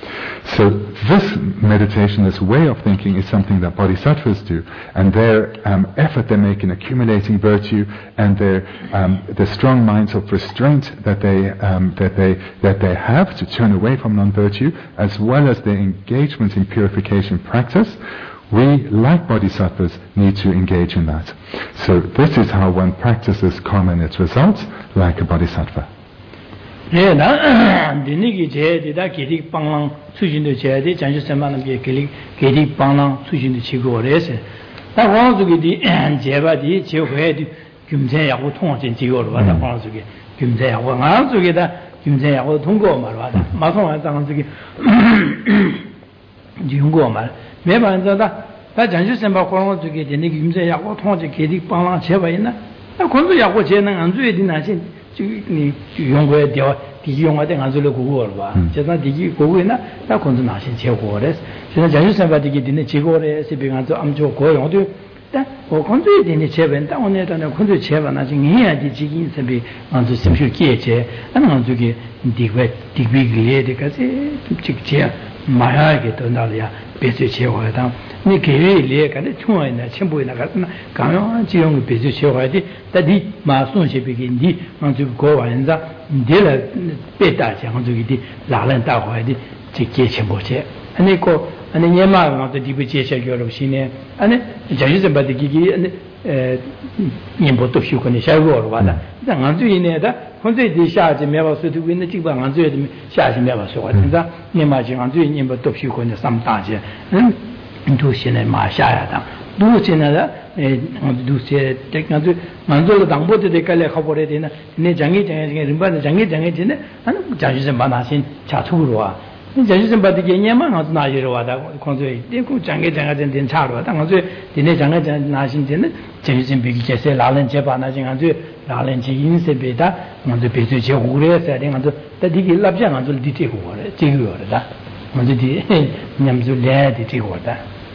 So this meditation, this way of thinking, is something that bodhisattvas do, and their um, effort they make in accumulating virtue, and their um, the strong minds of restraint that they um, that they that they have to turn away from non-virtue, as well as their engagement in purification practice. We, like bodhisattvas, need to engage in that. So this is how one practices karma and its results, like a bodhisattva. Yeah, na dinigi je de da giri panglang sujin de je de janju samanam ge giri giri panglang sujin de chigo rese. Da wang zu ge di je ba di je hui de gyumzen ya hu tong jin jigo lo ba da wang zu ge gyumzen ya hu nga zu ge da gyumzen ya hu tong go ma ba da ma song wa zang zu ge jing go ma me ba za da da janju samanam ko wang zu ge de ni gyumzen ya hu tong je giri panglang che ba yin na da kon zu ya hu je nang an zu de na xin你用过掉，第一用过的俺做了过过了吧？就那第一过过呢，那可能哪些结果的？现在讲究什么的？给的结果的是比俺做俺做过用的，但我看最一点的切分，但我那当然看最切分那是硬的基因是比俺做什么去解决？俺俺做个地位地位个的个是这个切，马上给到那里啊，别去切换当。你给予力，给你冲来呢，全部那个那刚刚这种别就学坏的，但你马上去别给你，俺就过完子，你了别大讲，俺就给你拉人大坏的，这结全部去。安尼个，安尼年嘛，俺就地不接下叫路线呢，安尼讲是什么的？给给安尼呃，年不读书可能小过了吧的，但俺最近呢的，反正的下季没法说的，那基本俺最近下季没法说，但是年嘛就俺最近年不读书可能上大节，嗯。都现在马下呀的，都现在的，诶，都些这个就，俺做了当铺的这个来好不来的呢？你讲给讲给人把讲给讲给讲的，俺讲就是把那些查出了啊，你讲就是把这个年嘛，俺是哪些了的？看做，你讲讲给讲给真真差了，但俺做，今天讲给讲哪些真的，讲就是比这些老人家把那些俺做老人家饮食别的，俺做别做些糊的噻，俺做，但这个老百姓俺做的这个糊的，这个的的，俺做的，俺做来的这个的。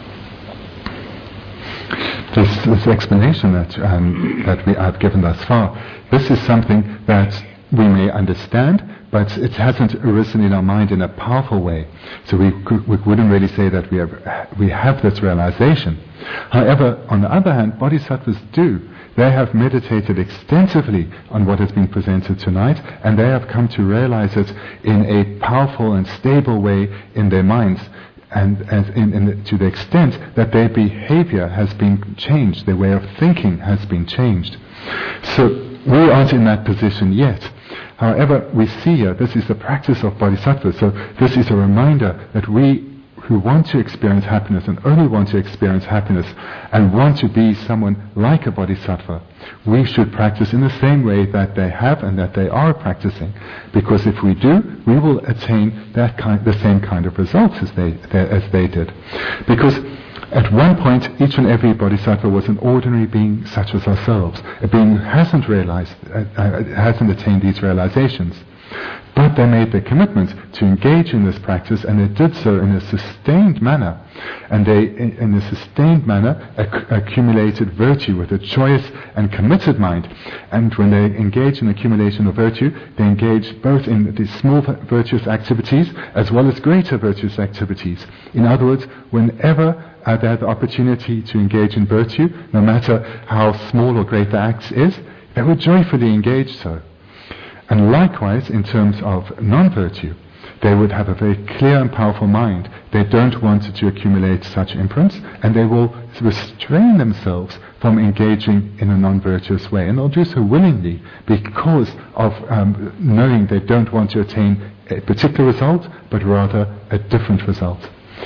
This, this explanation that, um, that we have given thus far, this is something that we may understand, but it hasn't arisen in our mind in a powerful way. So we, could, we wouldn't really say that we have, we have this realization. However, on the other hand, bodhisattvas do. They have meditated extensively on what has been presented tonight, and they have come to realize it in a powerful and stable way in their minds. And, and in, in the, to the extent that their behavior has been changed, their way of thinking has been changed. So we aren't in that position yet. However, we see here, this is the practice of bodhisattva, so this is a reminder that we who want to experience happiness and only want to experience happiness and want to be someone like a bodhisattva, we should practice in the same way that they have and that they are practicing. Because if we do, we will attain that kind, the same kind of results as they, they, as they did. Because at one point, each and every bodhisattva was an ordinary being such as ourselves, a being who hasn't realized, uh, uh, hasn't attained these realizations. But they made their commitment to engage in this practice, and they did so in a sustained manner. And they, in, in a sustained manner, acc- accumulated virtue with a joyous and committed mind. And when they engage in accumulation of virtue, they engage both in the small virtuous activities as well as greater virtuous activities. In other words, whenever uh, they had the opportunity to engage in virtue, no matter how small or great the act is, they would joyfully engage so. And likewise, in terms of non-virtue, they would have a very clear and powerful mind. They don't want to accumulate such imprints, and they will restrain themselves from engaging in a non-virtuous way. And they'll do so willingly because of um, knowing they don't want to attain a particular result, but rather a different result.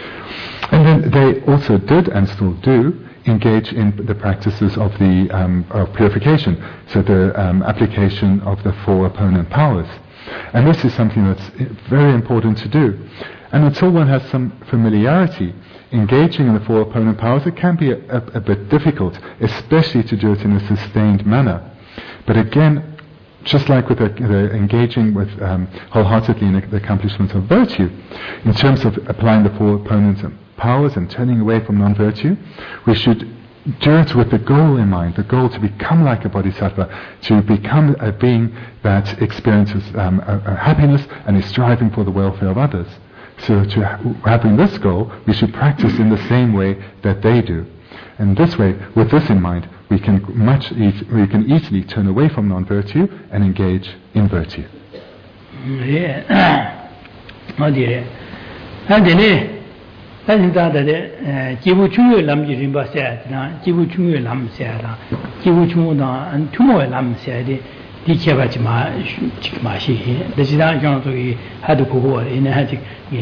And then they also did, and still do, engage in the practices of the um, of purification, so the um, application of the four opponent powers. And this is something that's very important to do. And until one has some familiarity engaging in the four opponent powers, it can be a, a, a bit difficult, especially to do it in a sustained manner. But again, just like with the, the engaging with um, wholeheartedly in the, the accomplishment of virtue, in terms of applying the four opponent powers and turning away from non-virtue, we should do it with the goal in mind, the goal to become like a bodhisattva, to become a being that experiences um, a, a happiness and is striving for the welfare of others. So to ha- having this goal, we should practice in the same way that they do. And this way, with this in mind, we can much e- we can easily turn away from non-virtue and engage in virtue. Yeah. And that the Jibu Chu Lam Jirimba said, Jibu Chu Lam said, Jibu Chu and Tumo Lam said, Dikabachma Chikmashi, the Zidan John had to go in a hatchet,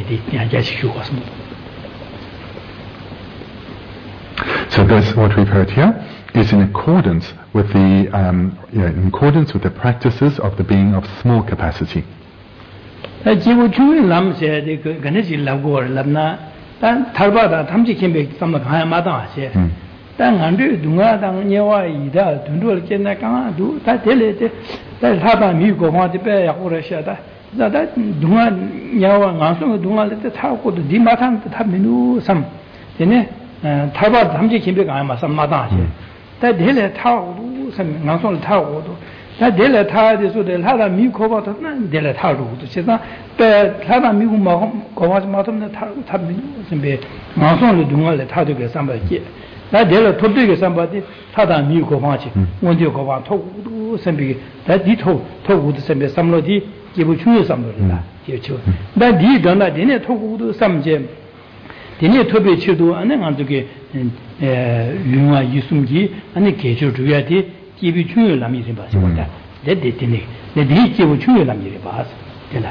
So this, what we've heard here is in accordance with the um, yeah, in accordance with the practices of the being of small capacity. Jibu Chu Lam said, Ganeshi Lagor Lamna. 단 탈바다 탐지 캠베 삼마 가야 마다세 단 안데 둥아 당 녀와 이다 둔돌 께나 강아두 다 델레데 다 하바 미고 화데 빼야 고르샤다 자다 둥아 녀와 가서 둥아레데 타고도 디마탄 다 미누 삼 되네 탈바 탐지 캠베 가야 마삼 마다세 다 델레 타고도 삼 가서 타고도 다 델레 타데소데 하다 미고바도 난 델레 타고도 제가 때 하다 미고 마 고바지 마tom네 타 탑미 선배 마송을 동안에 타되게 삼바지 나 델레 토되게 삼바지 하다 미고 고바지 원제 고바 토고도 선배 다 디토 토고도 선배 삼로디 기부 중요 삼로다 그렇죠 나 디던다 되네 토고도 삼제 되네 토베 치도 안에 안쪽에 에 윤화 이숨기 아니 계절 줘야지 기부 중요 남이 좀 봐서 본다 데데티네 내 기부 중요 남이 봐서 되나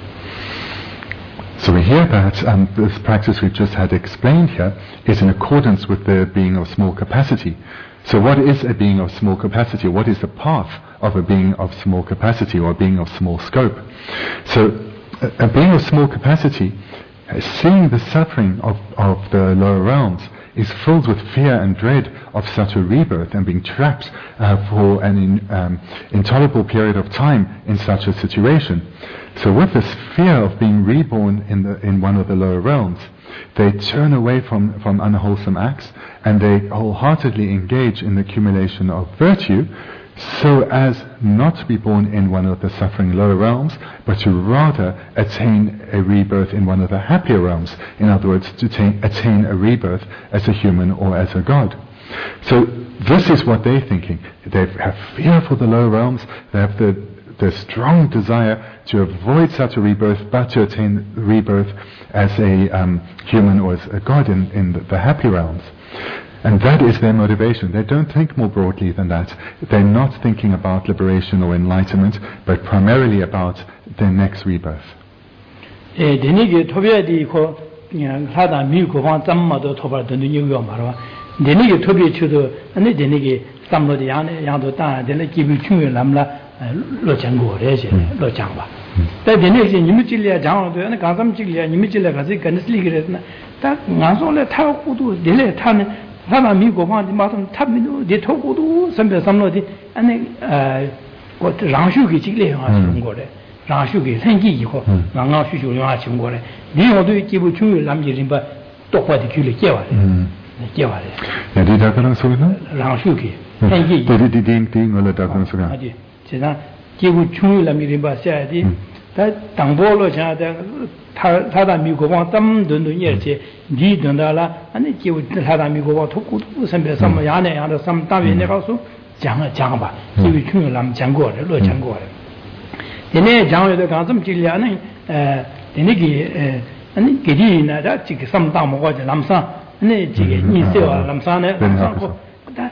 So we hear that um, this practice we've just had explained here is in accordance with the being of small capacity. So what is a being of small capacity? What is the path of a being of small capacity or a being of small scope? So a, a being of small capacity, seeing the suffering of, of the lower realms, is filled with fear and dread of such a rebirth and being trapped uh, for an in, um, intolerable period of time in such a situation. So with this fear of being reborn in, the, in one of the lower realms, they turn away from, from unwholesome acts and they wholeheartedly engage in the accumulation of virtue so as not to be born in one of the suffering lower realms, but to rather attain a rebirth in one of the happier realms. In other words, to attain, attain a rebirth as a human or as a god. So this is what they're thinking. They have fear for the lower realms, they have the, the strong desire to avoid such a rebirth, but to attain rebirth as a um, human or as a god in, in the, the happy realms. And that is their motivation. They don't think more broadly than that. They're not thinking about liberation or enlightenment, but primarily about their next rebirth. 하나 미고 방디 마음 탑미도 대토고도 선배 삼로디 아니 어 랑슈기 직례화 준 거래 랑슈기 생기 이거 랑아 슈슈용화 준 거래 니어도 기부 중요 남지린 바 똑바디 줄이 깨와래 깨와래 야 디다가랑 소리는 랑슈기 생기 디디디딩 걸어 다가랑 소리 아지 제가 기부 중요 남지린 바 써야지 다 당보로 자다 타다 미고방 땀든도 예제 니든다라 아니 기부 타다 미고방 토쿠도 선배 삼마 야네 야도 삼 다비네 가서 장 장봐 기부 중요 남 장고래 로 장고래 얘네 장여도 가좀 질려는 에 얘네기 에 아니 게디나다 지금 삼 다 먹어지 남사 아니 지금 인세와 남사네 남사고 다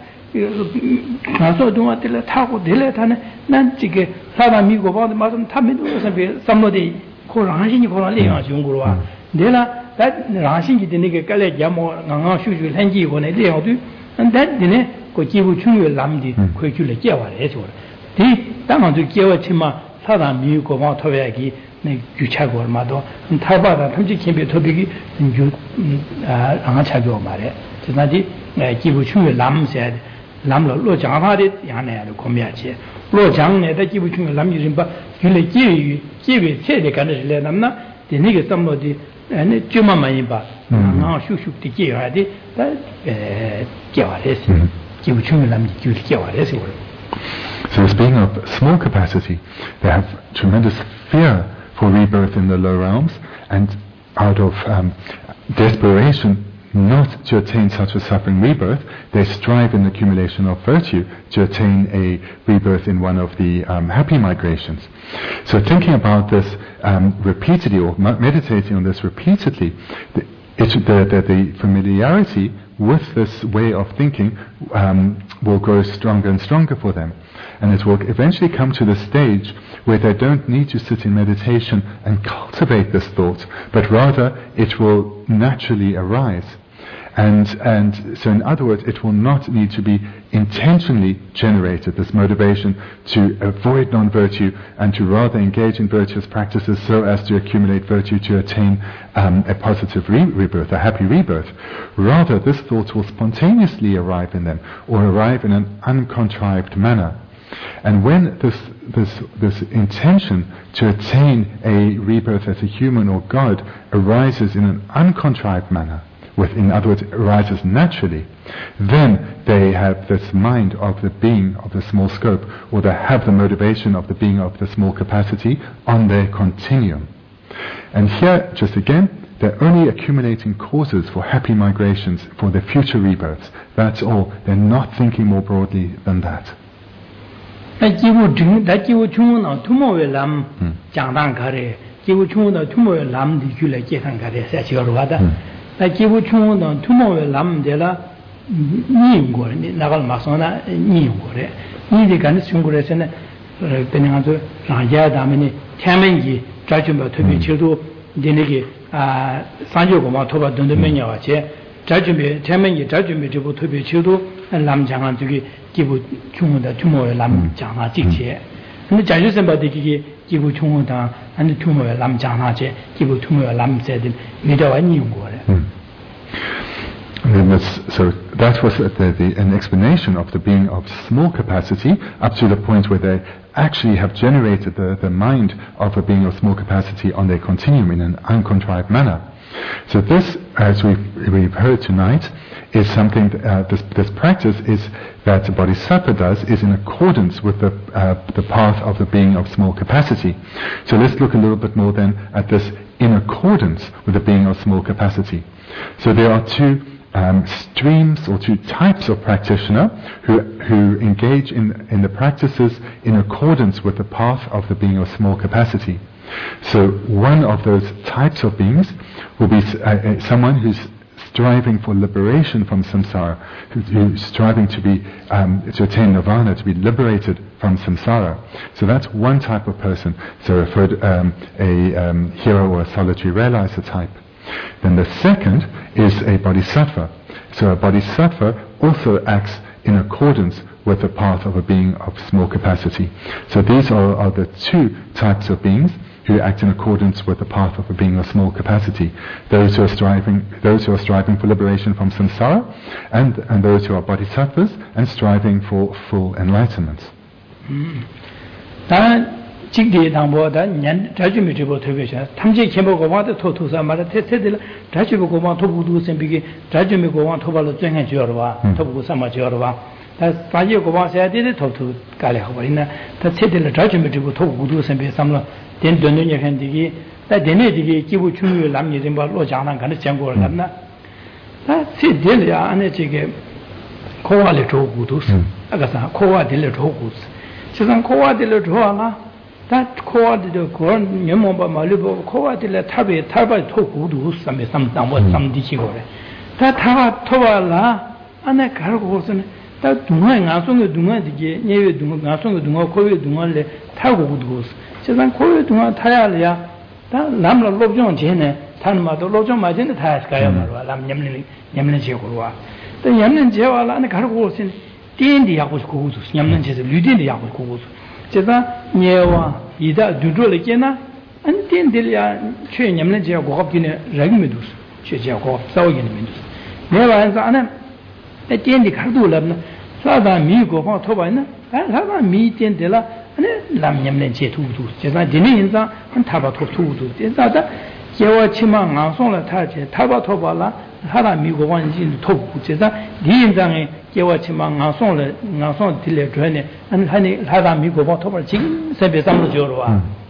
가서 동아들 타고 들려 타네 난 지금 타다 미고방 맞음 타미도 선배 삼모디 고랑신이 고랑리가 중국어와 내가 다 랑신이 되는게 깔래 야모 강강 슈슈 현지 고네 되어도 근데 되네 그 기부 중요 남디 그줄에 깨와래 저. 이 땅도 깨워치마 사다 미고방 토백이 네 규차고 얼마도 타바다 탐지 캠베 토백이 아 angachagyo 말해. 지나지 기부 중요 남세 남로 로장하데 야네야로 고미야지. 로장내다 기부 중요 남이진 바 줄에 깨위 깨위 세대 간을 남나 되니게 삼모디 아니 주마만이 봐. 나 슈슈티 깨야지. 에 깨와레스. 기부 중요 남이 줄이 깨와레스. So as being of small capacity, they have tremendous fear for rebirth in the low realms, and out of um, desperation not to attain such a suffering rebirth, they strive in the accumulation of virtue to attain a rebirth in one of the um, happy migrations. So thinking about this um, repeatedly, or meditating on this repeatedly, the, it, the, the, the familiarity with this way of thinking um, will grow stronger and stronger for them. And it will eventually come to the stage where they don't need to sit in meditation and cultivate this thought, but rather it will naturally arise. And, and so in other words, it will not need to be intentionally generated, this motivation to avoid non-virtue and to rather engage in virtuous practices so as to accumulate virtue to attain um, a positive re- rebirth, a happy rebirth. Rather, this thought will spontaneously arrive in them, or arrive in an uncontrived manner. And when this, this, this intention to attain a rebirth as a human or God arises in an uncontrived manner, with, in other words, arises naturally, then they have this mind of the being of the small scope, or they have the motivation of the being of the small capacity on their continuum. And here, just again, they're only accumulating causes for happy migrations, for their future rebirths. That's all. They're not thinking more broadly than that. 那几乎中，那几乎中呢，土木为咱们讲堂开的，几乎中呢，土木为咱们的就来解放开的，是这个话的。那几乎中呢，土木为咱们的了，念过的，那个马上呢念过的，你的干的中国的现在，呃，等于讲说上家他们的天门级，这就把特别切入的那个啊，三九个嘛，头发等等没鸟去，这准备天门级，这准备这部特别切入，咱们讲讲这个。基本中的土木为咱们讲堂这些，那假如什么的这个基本土木堂，那土木为咱们讲堂这，基本土木为咱们在的没得完用过的。 Mm. So that was the, the, an explanation of the being of small capacity up to the point where they actually have generated the, the mind of a being of small capacity on their continuum in an uncontrived manner. So this, as we've, we've heard tonight, is something, uh, this, this practice is that the Bodhisattva does is in accordance with the, uh, the path of the being of small capacity. So let's look a little bit more then at this in accordance with the being of small capacity. So there are two um, streams or two types of practitioner who, who engage in, in the practices in accordance with the path of the being of small capacity. So one of those types of beings will be uh, uh, someone who's striving for liberation from samsara, who, who's striving to be um, to attain nirvana, to be liberated from samsara. So that's one type of person. So referred um, a um, hero or a solitary realizer type. Then the second is a bodhisattva. So a bodhisattva also acts in accordance with the path of a being of small capacity. So these are, are the two types of beings who act in accordance with the path of a being of small capacity. Those who are striving, those who are striving for liberation from samsara, and, and those who are bodhisattvas and striving for full enlightenment. Mm. 今天当播的年，这就没这波特别强。他们这前波国王的头头上嘛，这这的了，这就国王头部都生病，这就没国王头把了转看就了吧，头部上嘛就了吧。他发现国王现在的头头干了好不呢？他这的了，这就没这波头部都生病上了，点短短你看这个，在点那这个几乎全部南面人把落江上看到见过了，那他这的了啊，那这个科瓦的照顾都是那个啥，科瓦的了照顾是，就算科瓦的了照顾啦。但科瓦的国人们把马路把科瓦的了，特别特别托孤独，什么什么当我什么地区过来，但他托瓦啦，啊那卡尔国是呢，但东岸俺送个东岸的个，因为东俺送个东岸，科越东岸嘞，太孤独是，就算科越东岸太阳了呀，但咱们老庄钱呢，他们嘛都老庄买钱的太是该要嘛是吧？咱们年龄年龄结果哇，但年龄结完了，那卡尔国是点的也会孤独，年龄就是绿点的也会孤独。就是年哇，一到就做了件呢，俺点的呀，去年们这国家的人民都是，去这国少一点的民都是。那晚上呢，那点的看多了呢，啥子米国方头发呢？哎，啥子米点的了，那咱们年们接土土，就是点的人上，俺他把土土土，这啥子？结果起码俺送了他去，他把头发了，他那米国方已经头部，就是人上的。结果起码俺送了，俺送的来转呢，俺他那他那米国方头发紧，特别上不就了吧？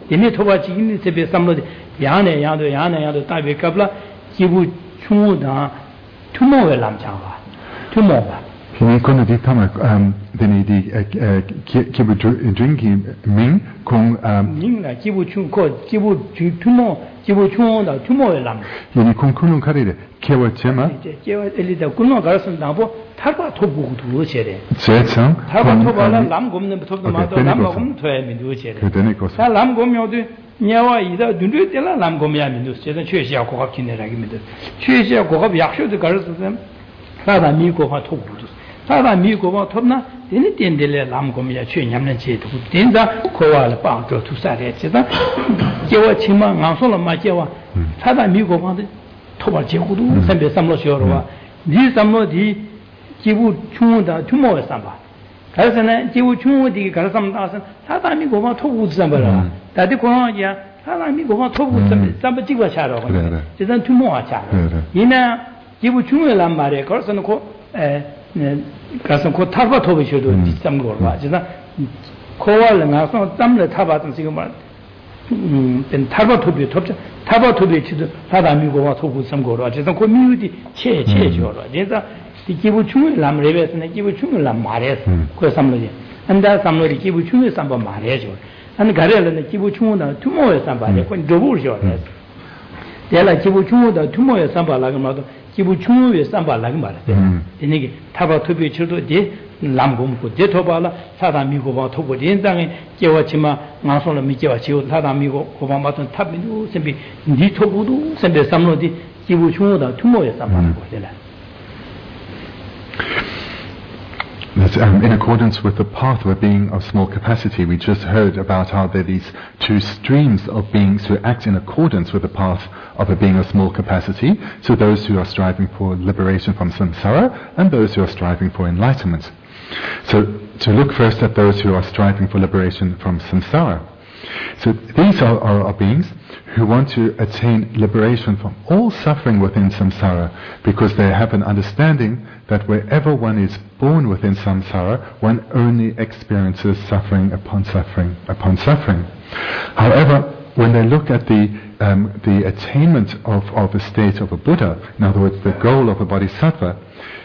dine toba chigini sebe samlo yane yando yane yando tabe kapla kibu chungu da tumo we lam changwa tumo ba Hini kono di tama dini di kibu drinki ming kong ming la kibu chung ko kibu tumo kibu chungu da tumo we lam Hini kong kunung karire kewa chema kewa elida kunung karasun dangbo tarba tobu du chere 제청 tarba toba la lam gomne toba ma do lam gom toya min du chere 그대네 거서 다 lam gom yodu 냐와 이다 눈을 때라 람 gom야 min du chere 최시야 고갑 기내라기 min du 최시야 고갑 약쇼도 가르스면 사다 미고가 토부 사다 미고가 톱나 되는 땐들에 람 gom야 최 냠는 제도 된다 고와를 빵저 투사래 제다 제와 치마 강소를 마제와 사다 미고가 토발 제고도 선배 삼로시어로와 니 삼로디 기부 충원다 주모에 삼바 그래서는 기부 충원디 가르삼다선 사람이 고마 토부 삼바라 다들 고마야 사람이 고마 토부 삼바 찍어 차로 그래서 주모와 차 이나 기부 충원란 말에 그래서는 고에 가서 고 타바 토부셔도 삼고 봐 그래서 고월은 가서 땀을 타바던 지금 말 음, 타바 토비 톱 타바 토비 치도 사람이 고마 토부 삼고 봐 그래서 고 미우디 체 체죠 그래서 기부 충을 람 레베스네 기부 충을 람 말해서 그 삼로지 안다 삼로리 기부 충을 삼바 말해줘 안 가려는 기부 충을 투모에 삼바래 그 저부셔 내가 기부 충을 투모에 삼바라고 말도 기부 충을 삼바라고 말해 이게 타바 토비 치도 제 람곰고 제토발라 사람이고 봐 토고 인장에 깨워치마 나서는 미깨와 지오 사람이고 고방 같은 탑민도 선비 니 토고도 선비 삼로디 기부 충을 투모에 삼바라고 되라 That's, um, in accordance with the path of a being of small capacity, we just heard about how there are these two streams of beings who act in accordance with the path of a being of small capacity. So those who are striving for liberation from samsara and those who are striving for enlightenment. So to look first at those who are striving for liberation from samsara. So these are, are, are beings who want to attain liberation from all suffering within samsara because they have an understanding that wherever one is born within samsara, one only experiences suffering upon suffering upon suffering. However, when they look at the um, the attainment of, of a state of a Buddha, in other words, the goal of a bodhisattva,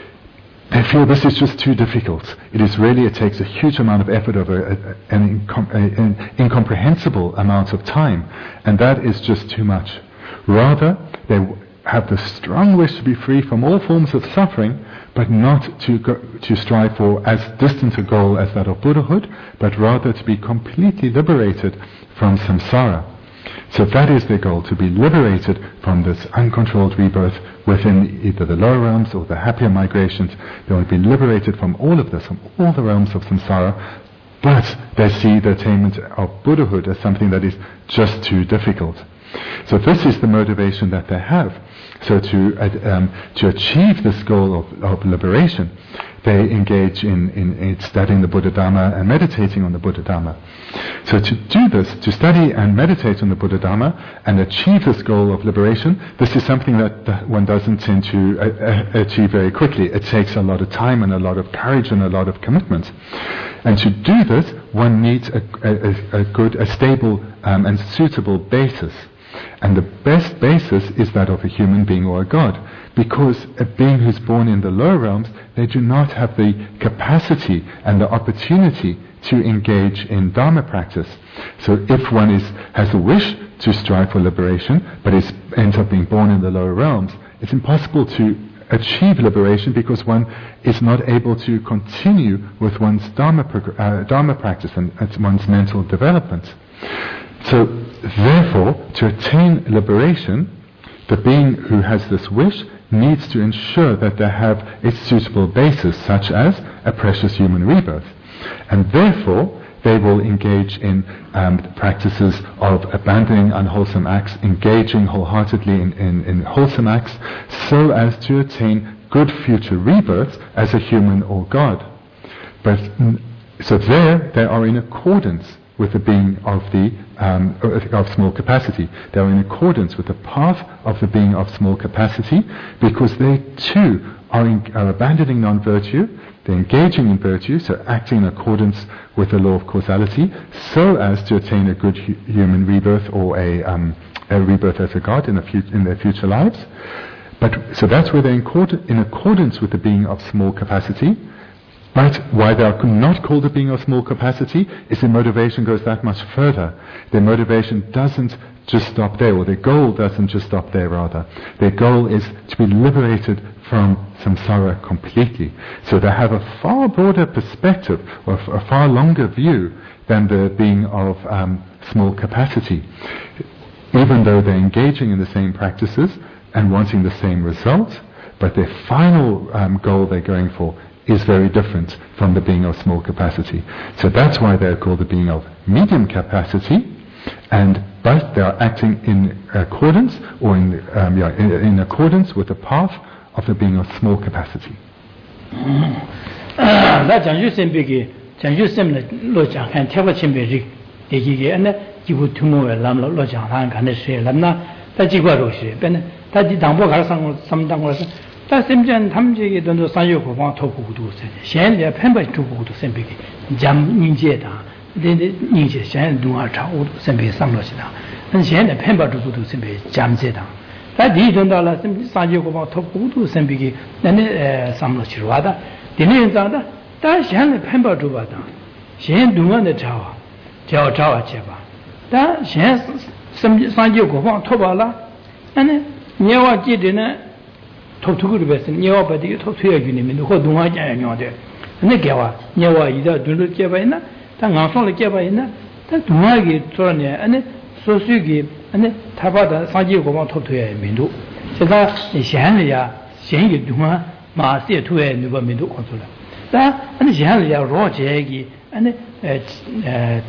they feel this is just too difficult. It is really, it takes a huge amount of effort over a, a, an, incom- a, an incomprehensible amount of time, and that is just too much. Rather, they w- have the strong wish to be free from all forms of suffering, but not to go, to strive for as distant a goal as that of Buddhahood, but rather to be completely liberated from samsara. So that is their goal, to be liberated from this uncontrolled rebirth within either the lower realms or the happier migrations. They want to be liberated from all of this, from all the realms of samsara, but they see the attainment of Buddhahood as something that is just too difficult. So this is the motivation that they have. So to uh, um, to achieve this goal of, of liberation, they engage in, in, in studying the Buddha Dhamma and meditating on the Buddha Dhamma. So to do this, to study and meditate on the Buddha Dhamma and achieve this goal of liberation, this is something that, that one doesn't tend to uh, uh, achieve very quickly. It takes a lot of time and a lot of courage and a lot of commitment. And to do this, one needs a, a, a good, a stable um, and suitable basis. And the best basis is that of a human being or a god, because a being who's born in the lower realms, they do not have the capacity and the opportunity to engage in Dharma practice. So if one is has a wish to strive for liberation, but is, ends up being born in the lower realms, it's impossible to achieve liberation because one is not able to continue with one's Dharma, uh, Dharma practice and, and one's mental development. So, therefore, to attain liberation, the being who has this wish needs to ensure that they have a suitable basis, such as a precious human rebirth. And therefore, they will engage in um, practices of abandoning unwholesome acts, engaging wholeheartedly in, in, in wholesome acts, so as to attain good future rebirths as a human or God. But so there, they are in accordance with the being of the um, of small capacity. They are in accordance with the path of the being of small capacity, because they too are, in, are abandoning non-virtue. They're engaging in virtue, so acting in accordance with the law of causality, so as to attain a good hu- human rebirth or a, um, a rebirth as a god in, the fu- in their future lives. But so that's where they're in, accord- in accordance with the being of small capacity. But why they are not called a being of small capacity is their motivation goes that much further. Their motivation doesn't just stop there, or their goal doesn't just stop there, rather. Their goal is to be liberated from samsara completely. So they have a far broader perspective, or a far longer view than the being of um, small capacity. Even though they're engaging in the same practices and wanting the same results, but their final um, goal they're going for is very different from the being of small capacity. So that's why they're called the being of medium capacity, and but they are acting in accordance, or in, um, yeah, in, in accordance with the path of the being of small capacity. 다 심전 탐지기 돈도 산요 고방 토고도 현재 펜바주고도 선비기 잠 인제다 근데 인제 현 동아 차고도 선비 상로시다 한 현재 펜바주고도 선비 잠제다 다 디돈달라 산요 고방 토고도 선비기 나네 상로시로 와다 디네 자다 다 현재 펜바주바다 현 동안의 차와 저 차와 제바 다 현 산요 고방 토발라 아니 녀와 기드네 토투그를 bes은 녀와바디 토투여기님이 누가 동화자냐데 근데 개와 녀와 이다 둘을 깨봐이나 다 강성을 깨봐이나 다 동화기 저러네 아니 소수기 아니 타바다 상지고만 토투여야 민도 제가 현이야 현이 동화 마세 투에 누가 민도 컨트롤 다 아니 현이야 로제기 아니 에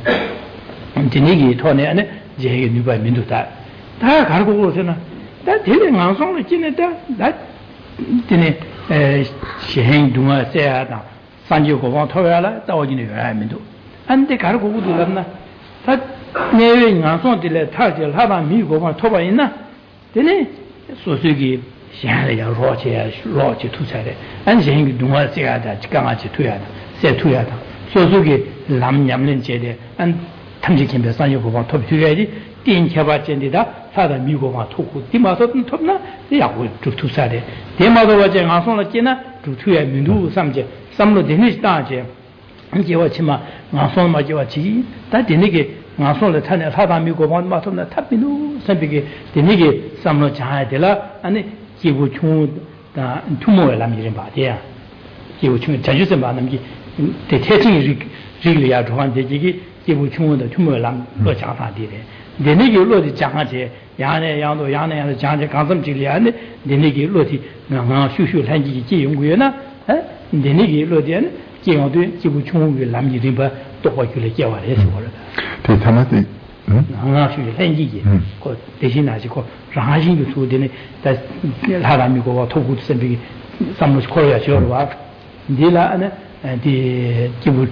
디니기 토네 아니 제기 누가 민도다 다 가르고 그러잖아 다 되게 강성을 지내다 다 되네 에 시행 동안 세야다 산지고방 토야라 따오지는 요라면도 안데 가르고 그러나 다 내외 강성들에 타질 하다 미고방 토바 있나 되네 소수기 시행이야 로제 로제 투자래 안 시행 동안 세야다 지강아지 투야다 세 투야다 소수기 남냠는 제대 안 탐지kimbe 산지고방 토 투야지 띵켜봤전디다 사다 미고방 토고 디마서든 톱나 야고 투투사래 대마도 와제 가송을 지나 주투의 민두 삼제 삼로 되니 다제 이제와 치마 가송 마제와 지 다되니게 가송을 타네 사다 미고방 마토나 탑민우 삼비게 되니게 삼로 자야 되라 아니 기부 총다 투모에 남이는 바디야 기부 총 자주서 만남기 대체적인 리리아 조한 대지기 기부 총의 투모에 남로 장사디래 되니게 로디 장하제 야네 양도 야네 양도 장제 강섬지리야네 되니게 로디 나 슈슈 한지 지용구여나 에 되니게 로디는 지용도 기부 총의 남이는 바 또고기를 깨와래 소라 네 담아지 나 슈슈 한지지 그 대신하시고 라하신도 소되네 다 하라미고 토구도 선비 삼무스 코리아 쇼르와 딜라네 디 기부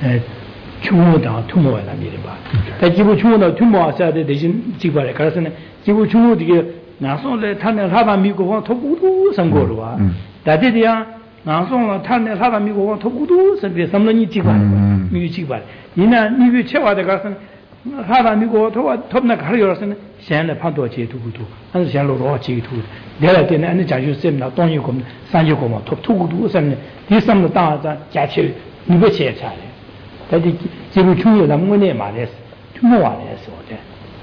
중호다 투모에다 미래봐. 다 기부 중호다 투모하셔야 돼 대신 지발에 가서는 기부 중호디게 나송래 탄내 하다 미고 토구도 선거로 와. 다데디야 나송래 탄내 하다 미고 토구도 선비 삼런이 지발. 미 지발. 이나 니비 채와데 가서는 하다 미고 토와 톱나 가려서는 현내 판도 제도구도 한 현로로 지도. 내가 때는 안에 자주 셈나 돈이 kom 산지 kom 톱 토구도 선네 디삼도 다자 자체 니베 제차래. 다디 지금 중요 남문에 말했어. 투모와래서 어때?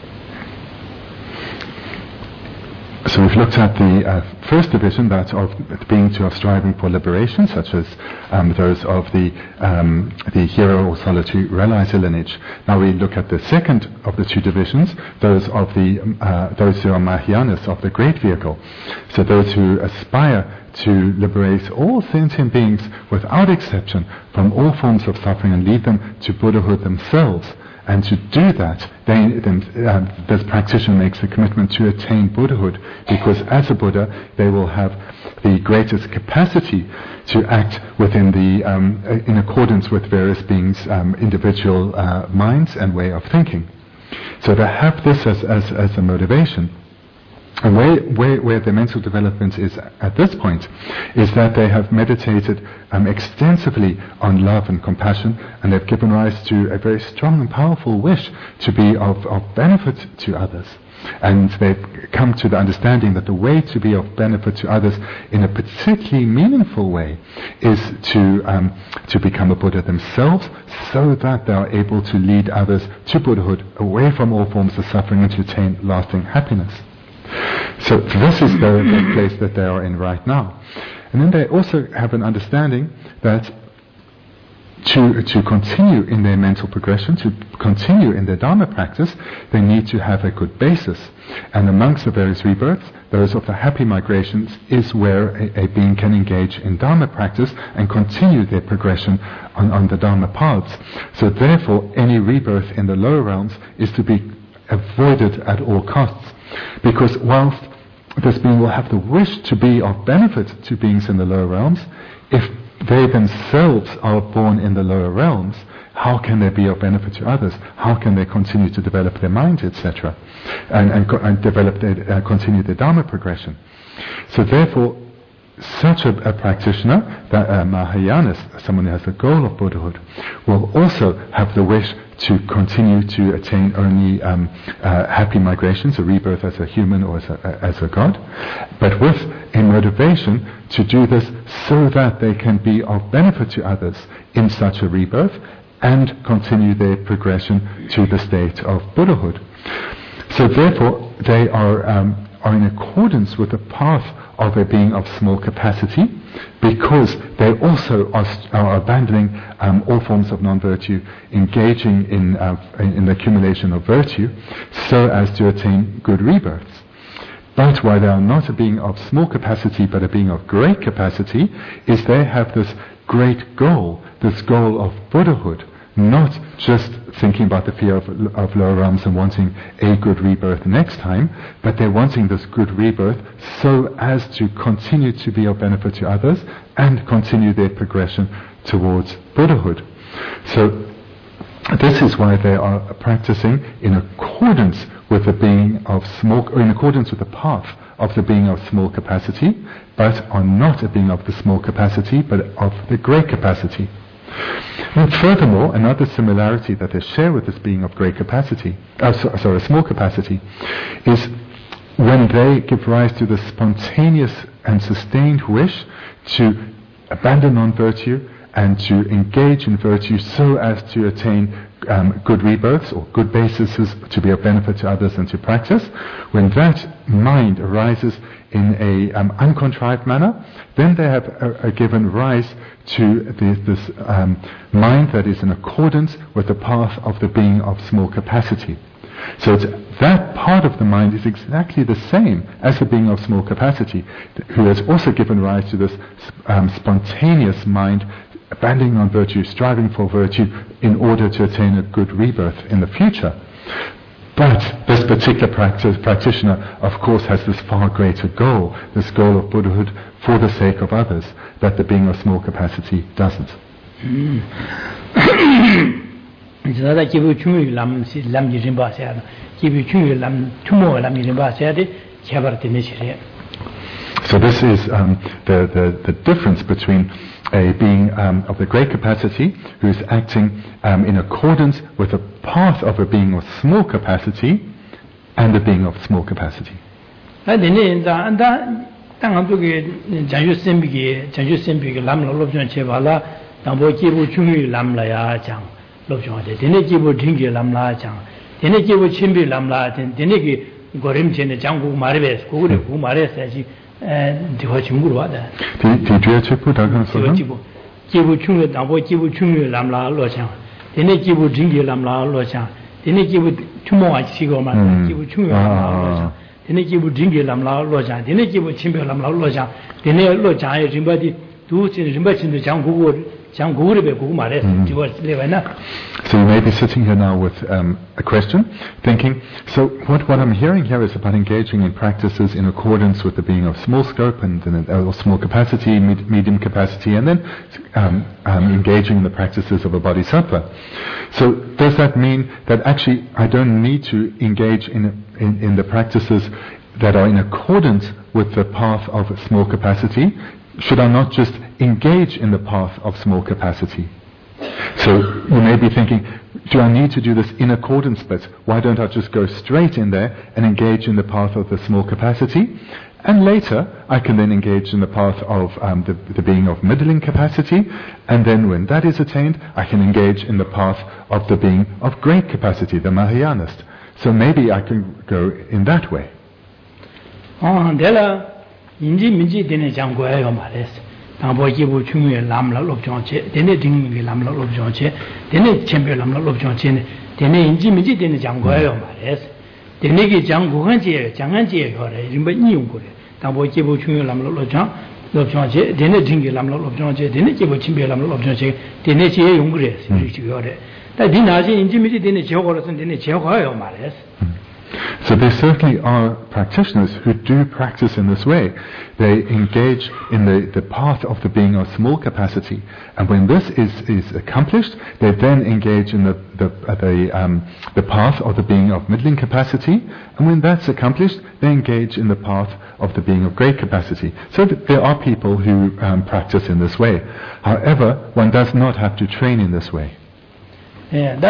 So we've looked at the uh, first division, that of being to of striving for liberation, such as um, those of the um, the hero or solitary realizer lineage. Now we look at the second of the two divisions, those of the uh, those who are Mahayanas of the great vehicle. So those who aspire to liberate all sentient beings without exception from all forms of suffering and lead them to Buddhahood themselves. And to do that, they, then uh, this practitioner makes a commitment to attain Buddhahood, because as a Buddha, they will have the greatest capacity to act within the, um, in accordance with various beings' um, individual uh, minds and way of thinking. So they have this as, as, as a motivation. And where, where, where their mental development is at this point is that they have meditated um, extensively on love and compassion, and they've given rise to a very strong and powerful wish to be of, of benefit to others. And they've come to the understanding that the way to be of benefit to others in a particularly meaningful way is to um, to become a Buddha themselves, so that they are able to lead others to Buddhahood, away from all forms of suffering, and to attain lasting happiness. So this is the, the place that they are in right now. And then they also have an understanding that to, to continue in their mental progression, to continue in their Dharma practice, they need to have a good basis. And amongst the various rebirths, those of the happy migrations is where a, a being can engage in Dharma practice and continue their progression on, on the Dharma paths. So therefore, any rebirth in the lower realms is to be avoided at all costs. Because whilst this being will have the wish to be of benefit to beings in the lower realms, if they themselves are born in the lower realms, how can they be of benefit to others? How can they continue to develop their mind, et cetera, and, and, and develop their, uh, continue their Dharma progression? So therefore, such a, a practitioner, that uh, Mahayanas, someone who has the goal of Buddhahood, will also have the wish to continue to attain only um, uh, happy migrations, a rebirth as a human or as a, as a god, but with a motivation to do this so that they can be of benefit to others in such a rebirth and continue their progression to the state of Buddhahood. So therefore, they are, um, are in accordance with the path of a being of small capacity, because they also are, are abandoning um, all forms of non-virtue, engaging in, uh, in the accumulation of virtue, so as to attain good rebirths. But why they are not a being of small capacity, but a being of great capacity, is they have this great goal, this goal of Buddhahood, not just thinking about the fear of, of lower realms and wanting a good rebirth next time, but they're wanting this good rebirth so as to continue to be of benefit to others and continue their progression towards Buddhahood. So this is why they are practicing in accordance with the being of small, or in accordance with the path of the being of small capacity, but are not a being of the small capacity, but of the great capacity. And furthermore, another similarity that they share with this being of great capacity, uh, so, sorry, small capacity, is when they give rise to the spontaneous and sustained wish to abandon non-virtue and to engage in virtue so as to attain um, good rebirths or good bases to be of benefit to others and to practice. When that mind arises in a um, uncontrived manner, then they have uh, uh, given rise to the, this um, mind that is in accordance with the path of the being of small capacity. So it's, that part of the mind is exactly the same as the being of small capacity, who has also given rise to this um, spontaneous mind, abandoning on virtue, striving for virtue in order to attain a good rebirth in the future. But this particular practice, practitioner, of course, has this far greater goal, this goal of Buddhahood for the sake of others, that the being of small capacity doesn't. So this is um, the, the, the difference between a being um, of the great capacity who is acting um, in accordance with the path of a being of small capacity and a being of small capacity. So you may be sitting here now with um, a question, thinking, so what, what I'm hearing here is about engaging in practices in accordance with the being of small scope and, and uh, small capacity, med- medium capacity, and then um, um, engaging in the practices of a bodhisattva. So does that mean that actually I don't need to engage in, in, in the practices that are in accordance with the path of small capacity? Should I not just engage in the path of small capacity? So you may be thinking, do I need to do this in accordance bit? Why don't I just go straight in there and engage in the path of the small capacity? And later, I can then engage in the path of um, the, the being of middling capacity, and then when that is attained, I can engage in the path of the being of great capacity, the Mahayanist. So maybe I can go in that way. Oh, dela inji minji dene jangwa yo mares. Tambo jibu chungye lamla lobjongche, dene dingi lamla lobjongche, dene chembe lamla lobjongche, dene inji minji dene jangwa yo mares. Dene ki jangguanje, janganje yo re, rimba nyungure. Tambo jibu chungye lamla lobjong, lobjongche, dene dingi lamla lobjongche, dene jibu chembe lamla lobjongche, dene chiye yungure, siri yo re. Da dinaji inji minji dene jehoro sen dene jehoro yo mares. So there certainly are practitioners who do practice in this way. They engage in the, the path of the being of small capacity, and when this is, is accomplished, they then engage in the the uh, the, um, the path of the being of middling capacity, and when that's accomplished, they engage in the path of the being of great capacity. So th- there are people who um, practice in this way. However, one does not have to train in this way. Yeah,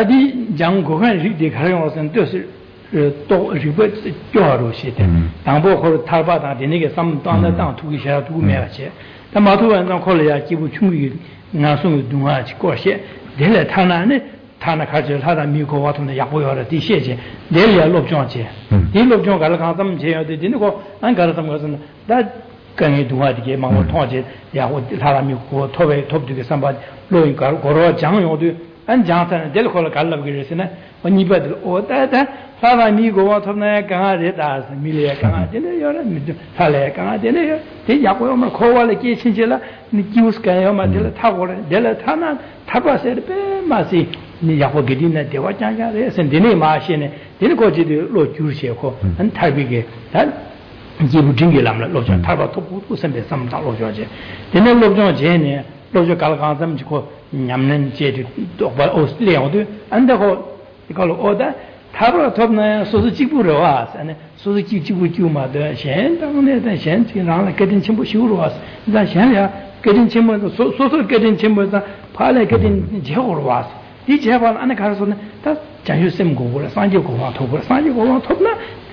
to riba joro shi de dangbo ko tarba da de ne ge sam dang da dang tu ge sha tu me che da ma tu wan zang ko le ya ji bu chung yi na song yu dung a chi ko xie de le ta na ne ta na ka je ta da mi ko wa tu ne ya bo yo de di xie je de le ya lo zhong che di lo zhong ga le ga zam che yo de de ne ko an ga le zam ga zhen da gan yi dung a de ge ma wo tong je ya wo ta da mi ko to be to de ge sam ba lo yin ga go ro jang yo de an jang san de le ko le ga le ge re se ne wa ni ba de o da da Sava mi go wa thona ka re ta mi le ka de ne yo mi sa le ka de ne yo de ya ko ma ko wa le ki chin che la ni ki us ka yo ma de la tha go le de la tha na tha ba se pe ma si ni ya ko ge di na de wa cha cha re sen de ne ma shi ne de ne ko ji de lo ju she ko an tha bi ge da ji bu jing ge lam la lo cha tha ba to bu bu sen be sam da lo jo je de ne lo jo je ne lo jo ka la ka sam ji ko nyam nen je de do ba o le o de an da ko ko lo o da 타로 톱나 소스 찍부러 와서 네 소스 찍 찍부 찍마다 셴 당내다 셴 지나라 거든 첨부 쉬우러 와서 나 셴야 거든 첨부 소소 거든 첨부다 팔에 거든 제고로 와서 이 제발 안에 가서는 다 자유심 고고라 산지 고고 토고 산지 고고 톱나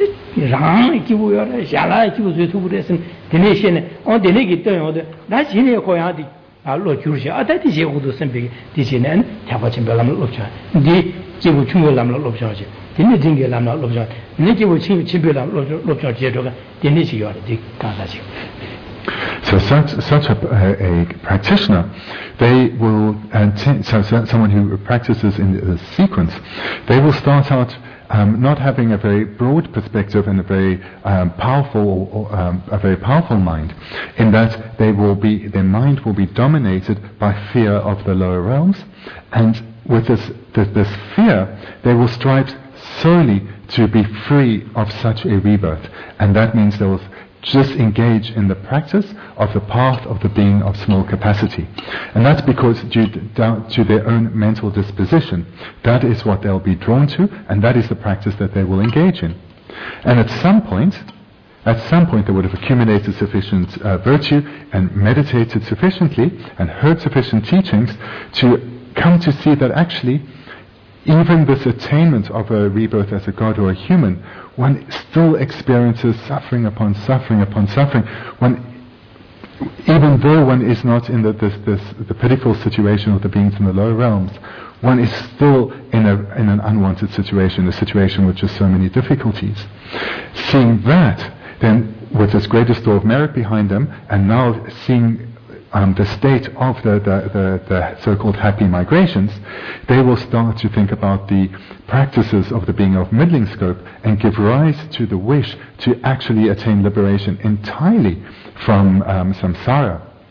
랑 기부여 샤라 기부 유튜브에서 데네시네 어 데네기 떠요데 나 진에 고야디 알로 주시 아다티 제고도 선비 디시는 잡아진 별람을 없죠 디 기부 충분함을 없죠 dine dinge lam la lobja ne ki wo chi chi be la lobja je do ga dine chi yo de ka da chi. So such such a, a, a practitioner, they will uh, t- so, so someone who practices in the sequence, they will start out um, not having a very broad perspective and a very um, powerful or, um, a very powerful mind, in that they will be their mind will be dominated by fear of the lower realms, and with this this, this fear, they will strive solely to be free of such a rebirth, and that means they will just engage in the practice of the path of the being of small capacity, and that's because due to, to their own mental disposition, that is what they'll be drawn to, and that is the practice that they will engage in. And at some point, at some point they would have accumulated sufficient uh, virtue and meditated sufficiently and heard sufficient teachings to come to see that actually even this attainment of a rebirth as a god or a human, one still experiences suffering upon suffering upon suffering. One, even though one is not in the, this, this, the pitiful situation of the beings in the lower realms, one is still in, a, in an unwanted situation, a situation which has so many difficulties. Seeing that, then with this greater store of merit behind them, and now seeing Um, the state of the, the, the, the so-called happy migrations, they will start to think about the practices of the being of middling scope and give rise to the wish to actually attain liberation entirely from um, samsara.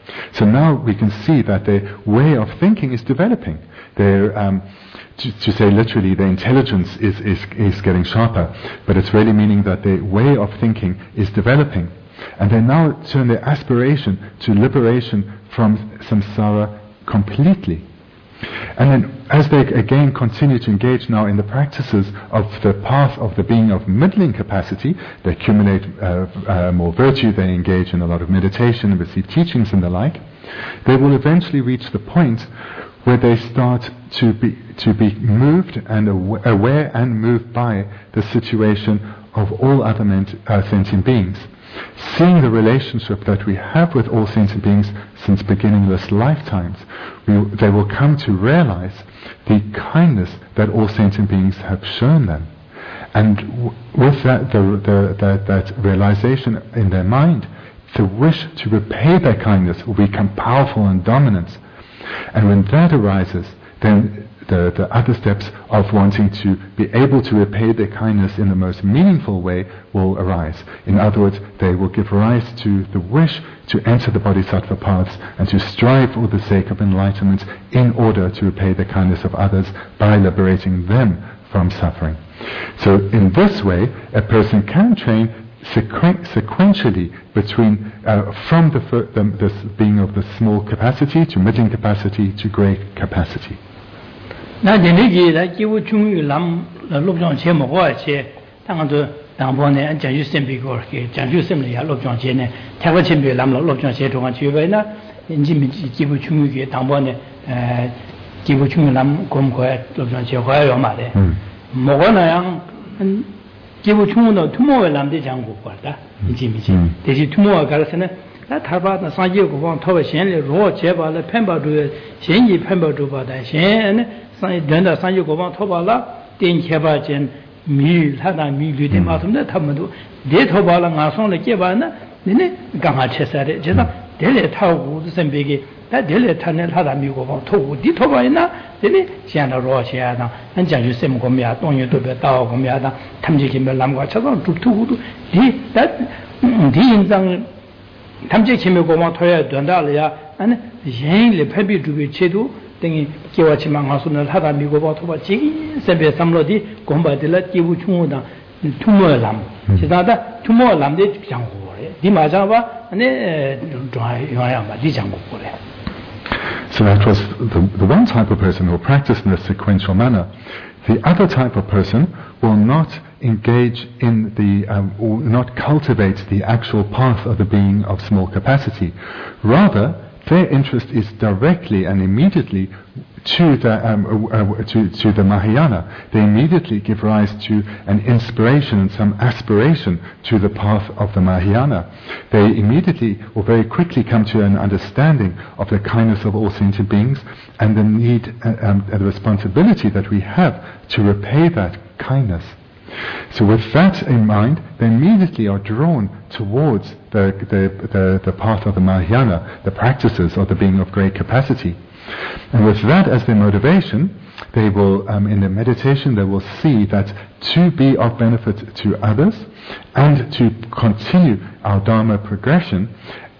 So now we can see that their way of thinking is developing. Their, um, to, to say literally, their intelligence is, is, is getting sharper, but it's really meaning that their way of thinking is developing. And they now turn their aspiration to liberation from samsara completely. And then as they again continue to engage now in the practices of the path of the being of middling capacity, they accumulate uh, uh, more virtue, they engage in a lot of meditation and receive teachings and the like, they will eventually reach the point where they start to be to be moved and aw- aware and moved by the situation of all other ment- uh, sentient beings. Seeing the relationship that we have with all sentient beings since beginningless lifetimes, we, they will come to realize the kindness that all sentient beings have shown them. And w- with that, the, the, that, that realization in their mind, the wish to repay their kindness will become powerful and dominant. And when that arises, then the, the other steps of wanting to be able to repay their kindness in the most meaningful way will arise. In other words, they will give rise to the wish to enter the bodhisattva paths and to strive for the sake of enlightenment in order to repay the kindness of others by liberating them from suffering. So in this way, a person can train sequen- sequentially between uh, from the, fir- the this being of the small capacity to middling capacity to great capacity. 那你那个在几乎终于让陆庄前么过去，当时当帮呢讲究生比过去，讲究什么呀？陆庄前呢，台湾前边咱们陆庄前中啊，去外呢，你们几乎终于给当帮呢，呃，几乎终于咱们过不过陆庄前还要嘛的，嗯，么过那样，嗯，几乎终于呢，土木咱们得讲过过的，你记没记？但是土木搞了是呢。那他把那上一个往他把县里如果结巴了偏把住县里偏把住把的县呢上人的上一个往他把了点结巴见米他那米绿的嘛什么的他们都这他把了俺上了结巴呢你呢刚好吃晒的就是这里他屋子身边的但这里他呢他那米个往他屋的他把呢这里现在若些呢俺讲究什么个米啊东西都别到个米啊他们就给们南瓜吃上住土都你但第一张他们这前面国王推短大了呀，啊那人类排比主义制度等于给我起码我说呢，他把美国包他把这这边上落的公办的了，第五穷的土木蓝，其他的土木蓝的讲过的，你马上吧，那中还原样吧，你讲过的。 So that was the, the one type of person who will practice in a sequential manner. The other type of person will not engage in the, um, or not cultivate the actual path of the being of small capacity. Rather, their interest is directly and immediately to the, um, uh, to, to the Mahayana. They immediately give rise to an inspiration and some aspiration to the path of the Mahayana. They immediately or very quickly come to an understanding of the kindness of all sentient beings and the need uh, um, and the responsibility that we have to repay that kindness. So with that in mind, they immediately are drawn towards the, the, the, the path of the Mahayana, the practices of the being of great capacity. And with that as their motivation, they will, um, in their meditation, they will see that to be of benefit to others and to continue our Dharma progression,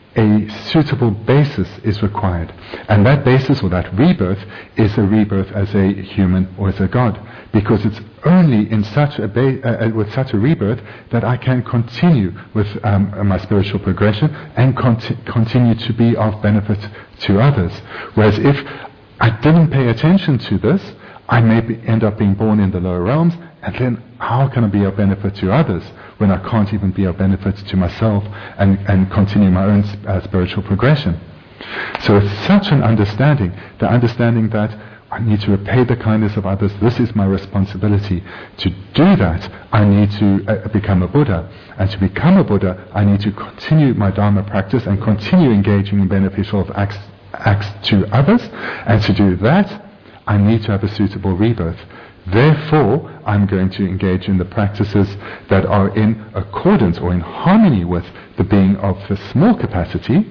a suitable basis is required. And that basis or that rebirth is a rebirth as a human or as a god. Because it's only in such a ba- uh, with such a rebirth that I can continue with um, my spiritual progression and conti- continue to be of benefit to others. Whereas if I didn't pay attention to this, I may be, end up being born in the lower realms, and then how can I be of benefit to others when I can't even be of benefit to myself and, and continue my own uh, spiritual progression? So it's such an understanding, the understanding that I need to repay the kindness of others, this is my responsibility. To do that, I need to uh, become a Buddha. And to become a Buddha, I need to continue my Dharma practice and continue engaging in beneficial acts, acts to others. And to do that, I need to have a suitable rebirth. Therefore, I'm going to engage in the practices that are in accordance or in harmony with the being of the small capacity,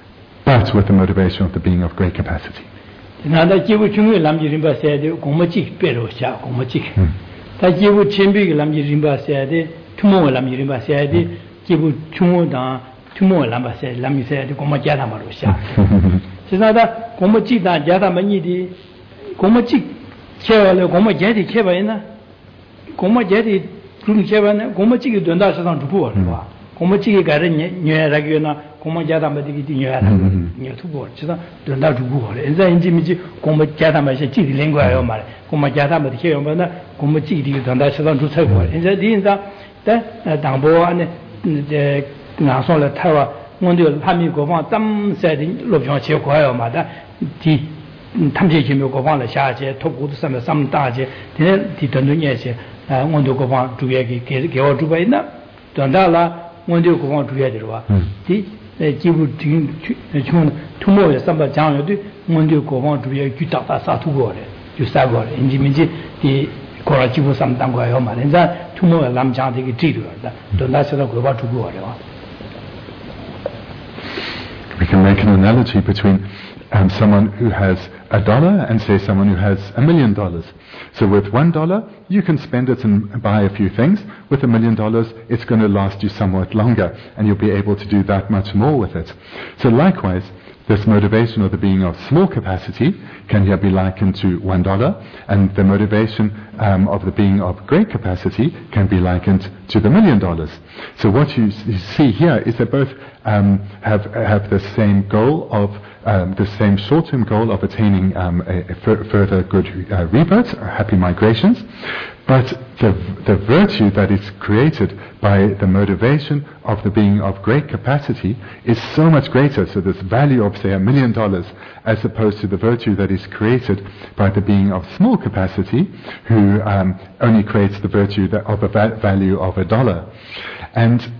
but with the motivation of the being of great capacity. 那他几乎中国南极人把写的公募机别罗下公募机，他几乎前边个南极人把写的土木南极人把写的几乎中国当出没了嘛噻，那么噻就我们家他们都下。实际上的我们鸡蛋家他们你的，我们鸡切完了，我们家的切完呢，我们家的种切完呢，我们这个轮到市场出过是吧？我们这个改的年年那个呢，我们家他们这个的年那个年出过，实际上轮到出过了。现在你们就我们家他们是几的零块要嘛的，我们家他们的切完呢，我们这个轮到市场出出过了。现在理论上，但呃当波呢，嗯这俺说了台湾。我对他们国防怎么在的路上切块了嘛的，的，他们这些没有国防了下去，托股子上面上面大些，现在的短短年些，啊，我对国防主要给给给我主办那，短大了，我对国防主要的是吧？嗯。的，呃，几乎从从从通过上面讲了对，我对国防主要就大大杀突过的，就杀过的，你们这的过了几乎上面当块了嘛，现在通过他们讲这个制度的，短大是到国防出过的吧。 We can make an analogy between um, someone who has a dollar and say someone who has a million dollars. So with one dollar, you can spend it and buy a few things. With a million dollars, it's going to last you somewhat longer, and you'll be able to do that much more with it. So likewise, this motivation or the being of small capacity can here be likened to one dollar, and the motivation um, of the being of great capacity can be likened to the million dollars. So what you, you see here is that both um, have have the same goal of um, the same short-term goal of attaining um, a, a f- further good uh, rebirth, or happy migrations, but the the virtue that is created by the motivation of the being of great capacity is so much greater. So this value of say a million dollars, as opposed to the virtue that is created by the being of small capacity, who um, only creates the virtue that of a va- value of a dollar, and.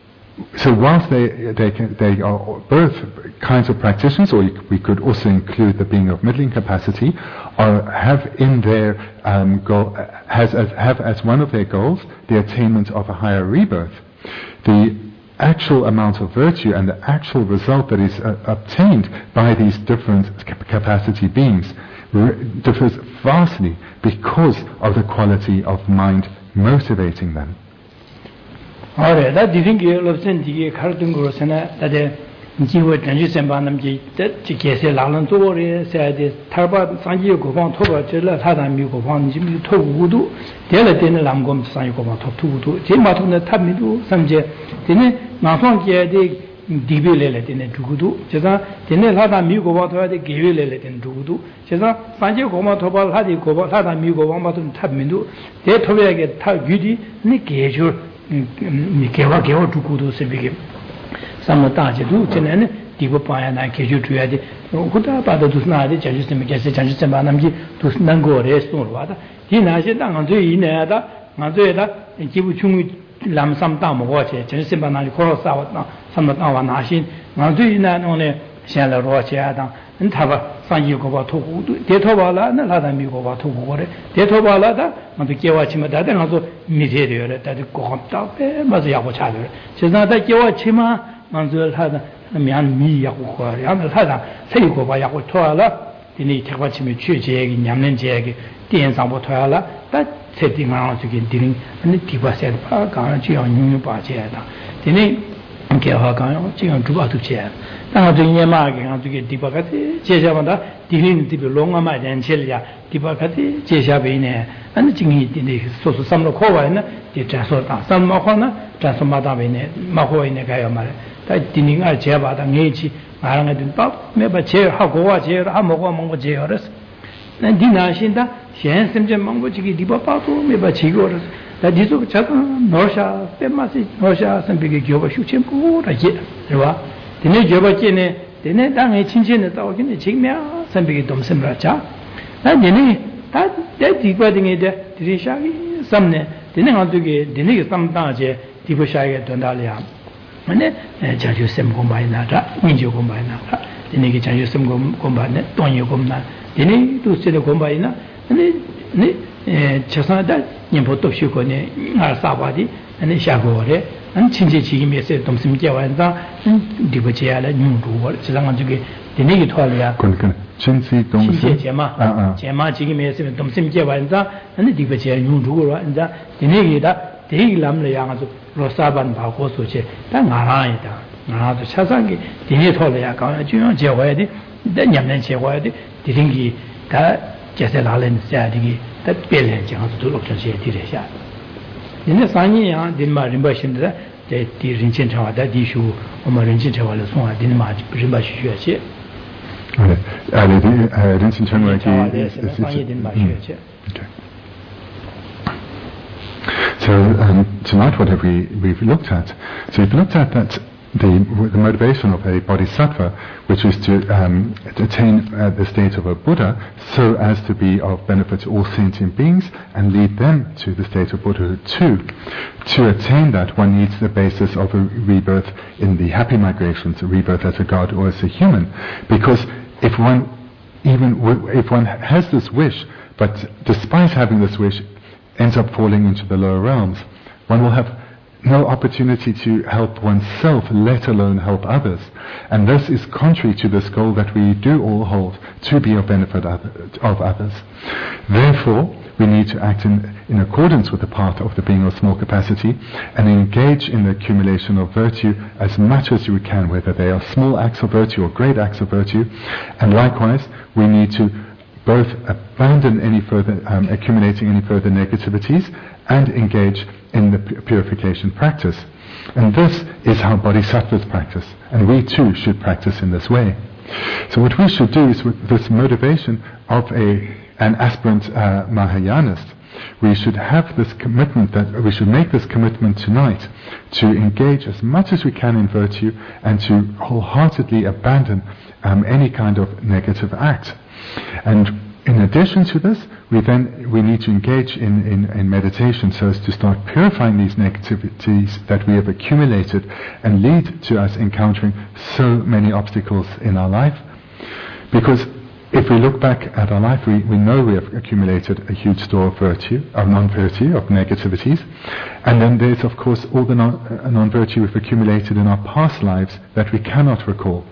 So whilst they they can, they are both kinds of practitioners, or we could also include the being of middling capacity, or have in their um, goal has as, have as one of their goals the attainment of a higher rebirth. The actual amount of virtue and the actual result that is uh, obtained by these different cap- capacity beings r- differs vastly because of the quality of mind motivating them. 好的，那这种个老身体个开动过现在，大家机会真去上班，那么就这这这些老人做的，现在的他把上级国防拖过去了，他咱没有国防，你就没有拖五度，第二点呢，咱们我们上级国防拖拖五度，这马桶呢，他没有什么些，今天马上接的地位来了，今天住度，就说今天他咱没有国防拖的给月来了，今天住度，就说上级国防拖把他的国防，他咱没有国防马桶他没有，这特别个他具体你给就。嗯嗯，你给我给我住古都是别个，什么大街都今年呢，地不帮呀，那给就主要的，我大把的都是哪里讲究什么，讲是讲究什么，那么就都是能过的送了的。第那些当然最一年的，俺最的，几乎穷咱们上大木过去，讲什么那里可能啥我那什么当我拿心，俺最呢弄呢，现在多少钱当？你他把上一个把托古都，跌托把了，那他咱没个把托古过的，跌托把了的，我就给我去嘛，但是俺说没贴的了，但是光到呗，么子也不差的，实际上他给我去嘛，俺说他的那面米也不喝，然后他讲这一个把也不脱了，今天贴过去没去这个娘们这个电上不脱了，但这地方就跟顶，那地巴山怕刚刚就要永远把钱的，今天给我刚刚就要主把都钱。然后这年嘛，给俺这个地巴开的，接下来的地里这边龙啊买点起来呀，地巴开的接下来呢，俺这经济的那说是什么课外呢？就战术大，什么话呢？战术马大为呢，马课外呢该要买的，但地里俺接吧，他爱去，俺那个到没把接好国外接了，还没过蒙古接了是。那地那现在现在甚至蒙古这个地巴包都没把接过了，那你说这个哪下别嘛是哪下身边个叫我修钱不来接是吧？今天觉不见呢？今天当然亲戚呢，到今天亲苗身边的东西不家，那今天他在地块的的，这里下个什么呢？今天我这个今天个什么大街，地块下一个多大了？那呢，呃，讲究什么公办那着，研究公办那着，今天个讲究什么公公办呢？专业公办，今天都是的公办那，那那呃，吃上的人不读书过呢，二三八的，那下过的。俺亲戚去面是东西没结完账，嗯，对不起啊，来用住我，实际上这个的那个套路啊， 跟跟亲戚东西， 亲戚结嘛，嗯嗯，结嘛去个面是东西没结完账，俺对不起啊，用住我，你知道，的那个的，第一个咱们来讲是罗沙班跑过出去，但俺哪一的， 아, 또 차상기 디니 토려야 가면 중요한 제거야 돼. 냠냠 제거야 돼. 디딩기 다 제세라는 자디기 다 별에 장도 옵션시에 디레샤. 이제 산이야 딘마 림바신데 제 디린친 차와다 디슈 오마린친 차와를 송아 딘마 림바 쉬쉬야지. 네. 아니 린친 차와기 산이 딘마 쉬야지. Okay. So um, tonight, what have we we've looked at? So we've looked at that the the motivation of a bodhisattva, which is to um, attain uh, the state of a Buddha, so as to be of benefit to all sentient beings and lead them to the state of Buddhahood too. To attain that, one needs the basis of a rebirth in the happy migrations, a rebirth as a god or as a human, because if one even w- if one has this wish, but despite having this wish, ends up falling into the lower realms, one will have no opportunity to help oneself, let alone help others. And this is contrary to this goal that we do all hold, to be of benefit of others. Therefore, we need to act in, in accordance with the path of the being of small capacity and engage in the accumulation of virtue as much as we can, whether they are small acts of virtue or great acts of virtue. And likewise, we need to both abandon any further, um, accumulating any further negativities and engage in the purification practice. And this is how bodhisattvas practice, and we too should practice in this way. So what we should do is, with this motivation of a an aspirant uh, Mahayanist, we should have this commitment, that we should make this commitment tonight to engage as much as we can in virtue and to wholeheartedly abandon um, any kind of negative act. And in addition to this, we then we need to engage in, in, in meditation so as to start purifying these negativities that we have accumulated and lead to us encountering so many obstacles in our life. Because if we look back at our life, we, we know we have accumulated a huge store of virtue, of non-virtue, of negativities. And then there's, of course, all the non, uh, non-virtue we've accumulated in our past lives that we cannot recall.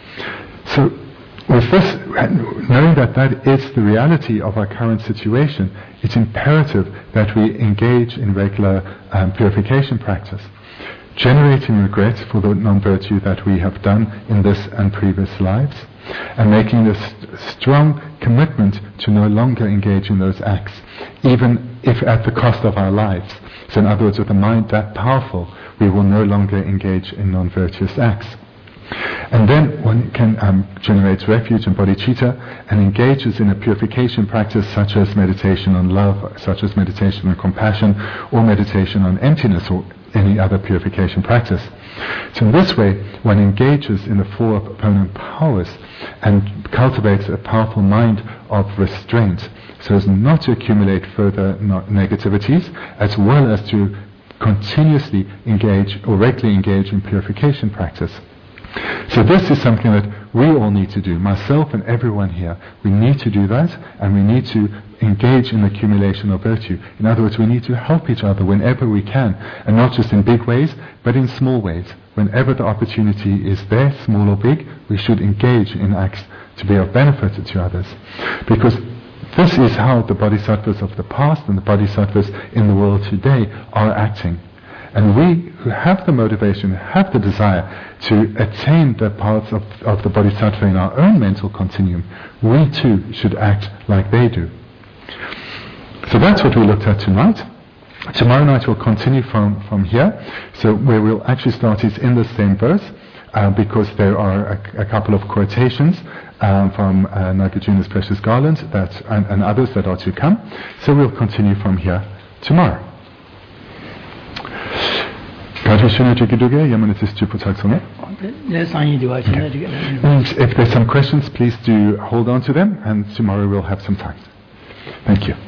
So, with this, knowing that that is the reality of our current situation, it's imperative that we engage in regular um, purification practice, generating regret for the non-virtue that we have done in this and previous lives, and making this strong commitment to no longer engage in those acts, even if at the cost of our lives. So in other words, with a mind that powerful, we will no longer engage in non-virtuous acts. And then one can um, generate refuge in bodhicitta and engages in a purification practice such as meditation on love, such as meditation on compassion, or meditation on emptiness, or any other purification practice. So in this way, one engages in the four opponent powers and cultivates a powerful mind of restraint, so as not to accumulate further no- negativities, as well as to continuously engage or regularly engage in purification practice. So this is something that we all need to do, myself and everyone here. We need to do that, and we need to engage in the accumulation of virtue. In other words, we need to help each other whenever we can, and not just in big ways, but in small ways. Whenever the opportunity is there, small or big, we should engage in acts to be of benefit to others. Because this is how the bodhisattvas of the past and the bodhisattvas in the world today are acting. And we who have the motivation, have the desire to attain the paths of, of the bodhisattva in our own mental continuum, we too should act like they do. So that's what we looked at tonight. Tomorrow night we'll continue from, from here. So where we'll actually start is in the same verse, uh, because there are a, a couple of quotations um, from uh, Nagarjuna's Precious Garland that, and, and others that are to come. So we'll continue from here tomorrow. And if there's some questions, please do hold on to them, and tomorrow we'll have some time. Thank you.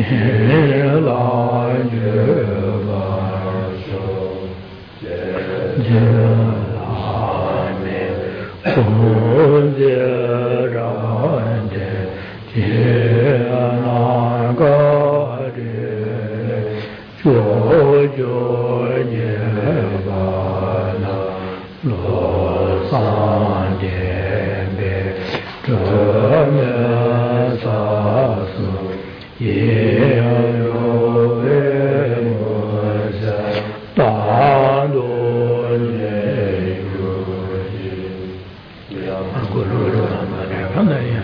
Yeah. Guru Ramana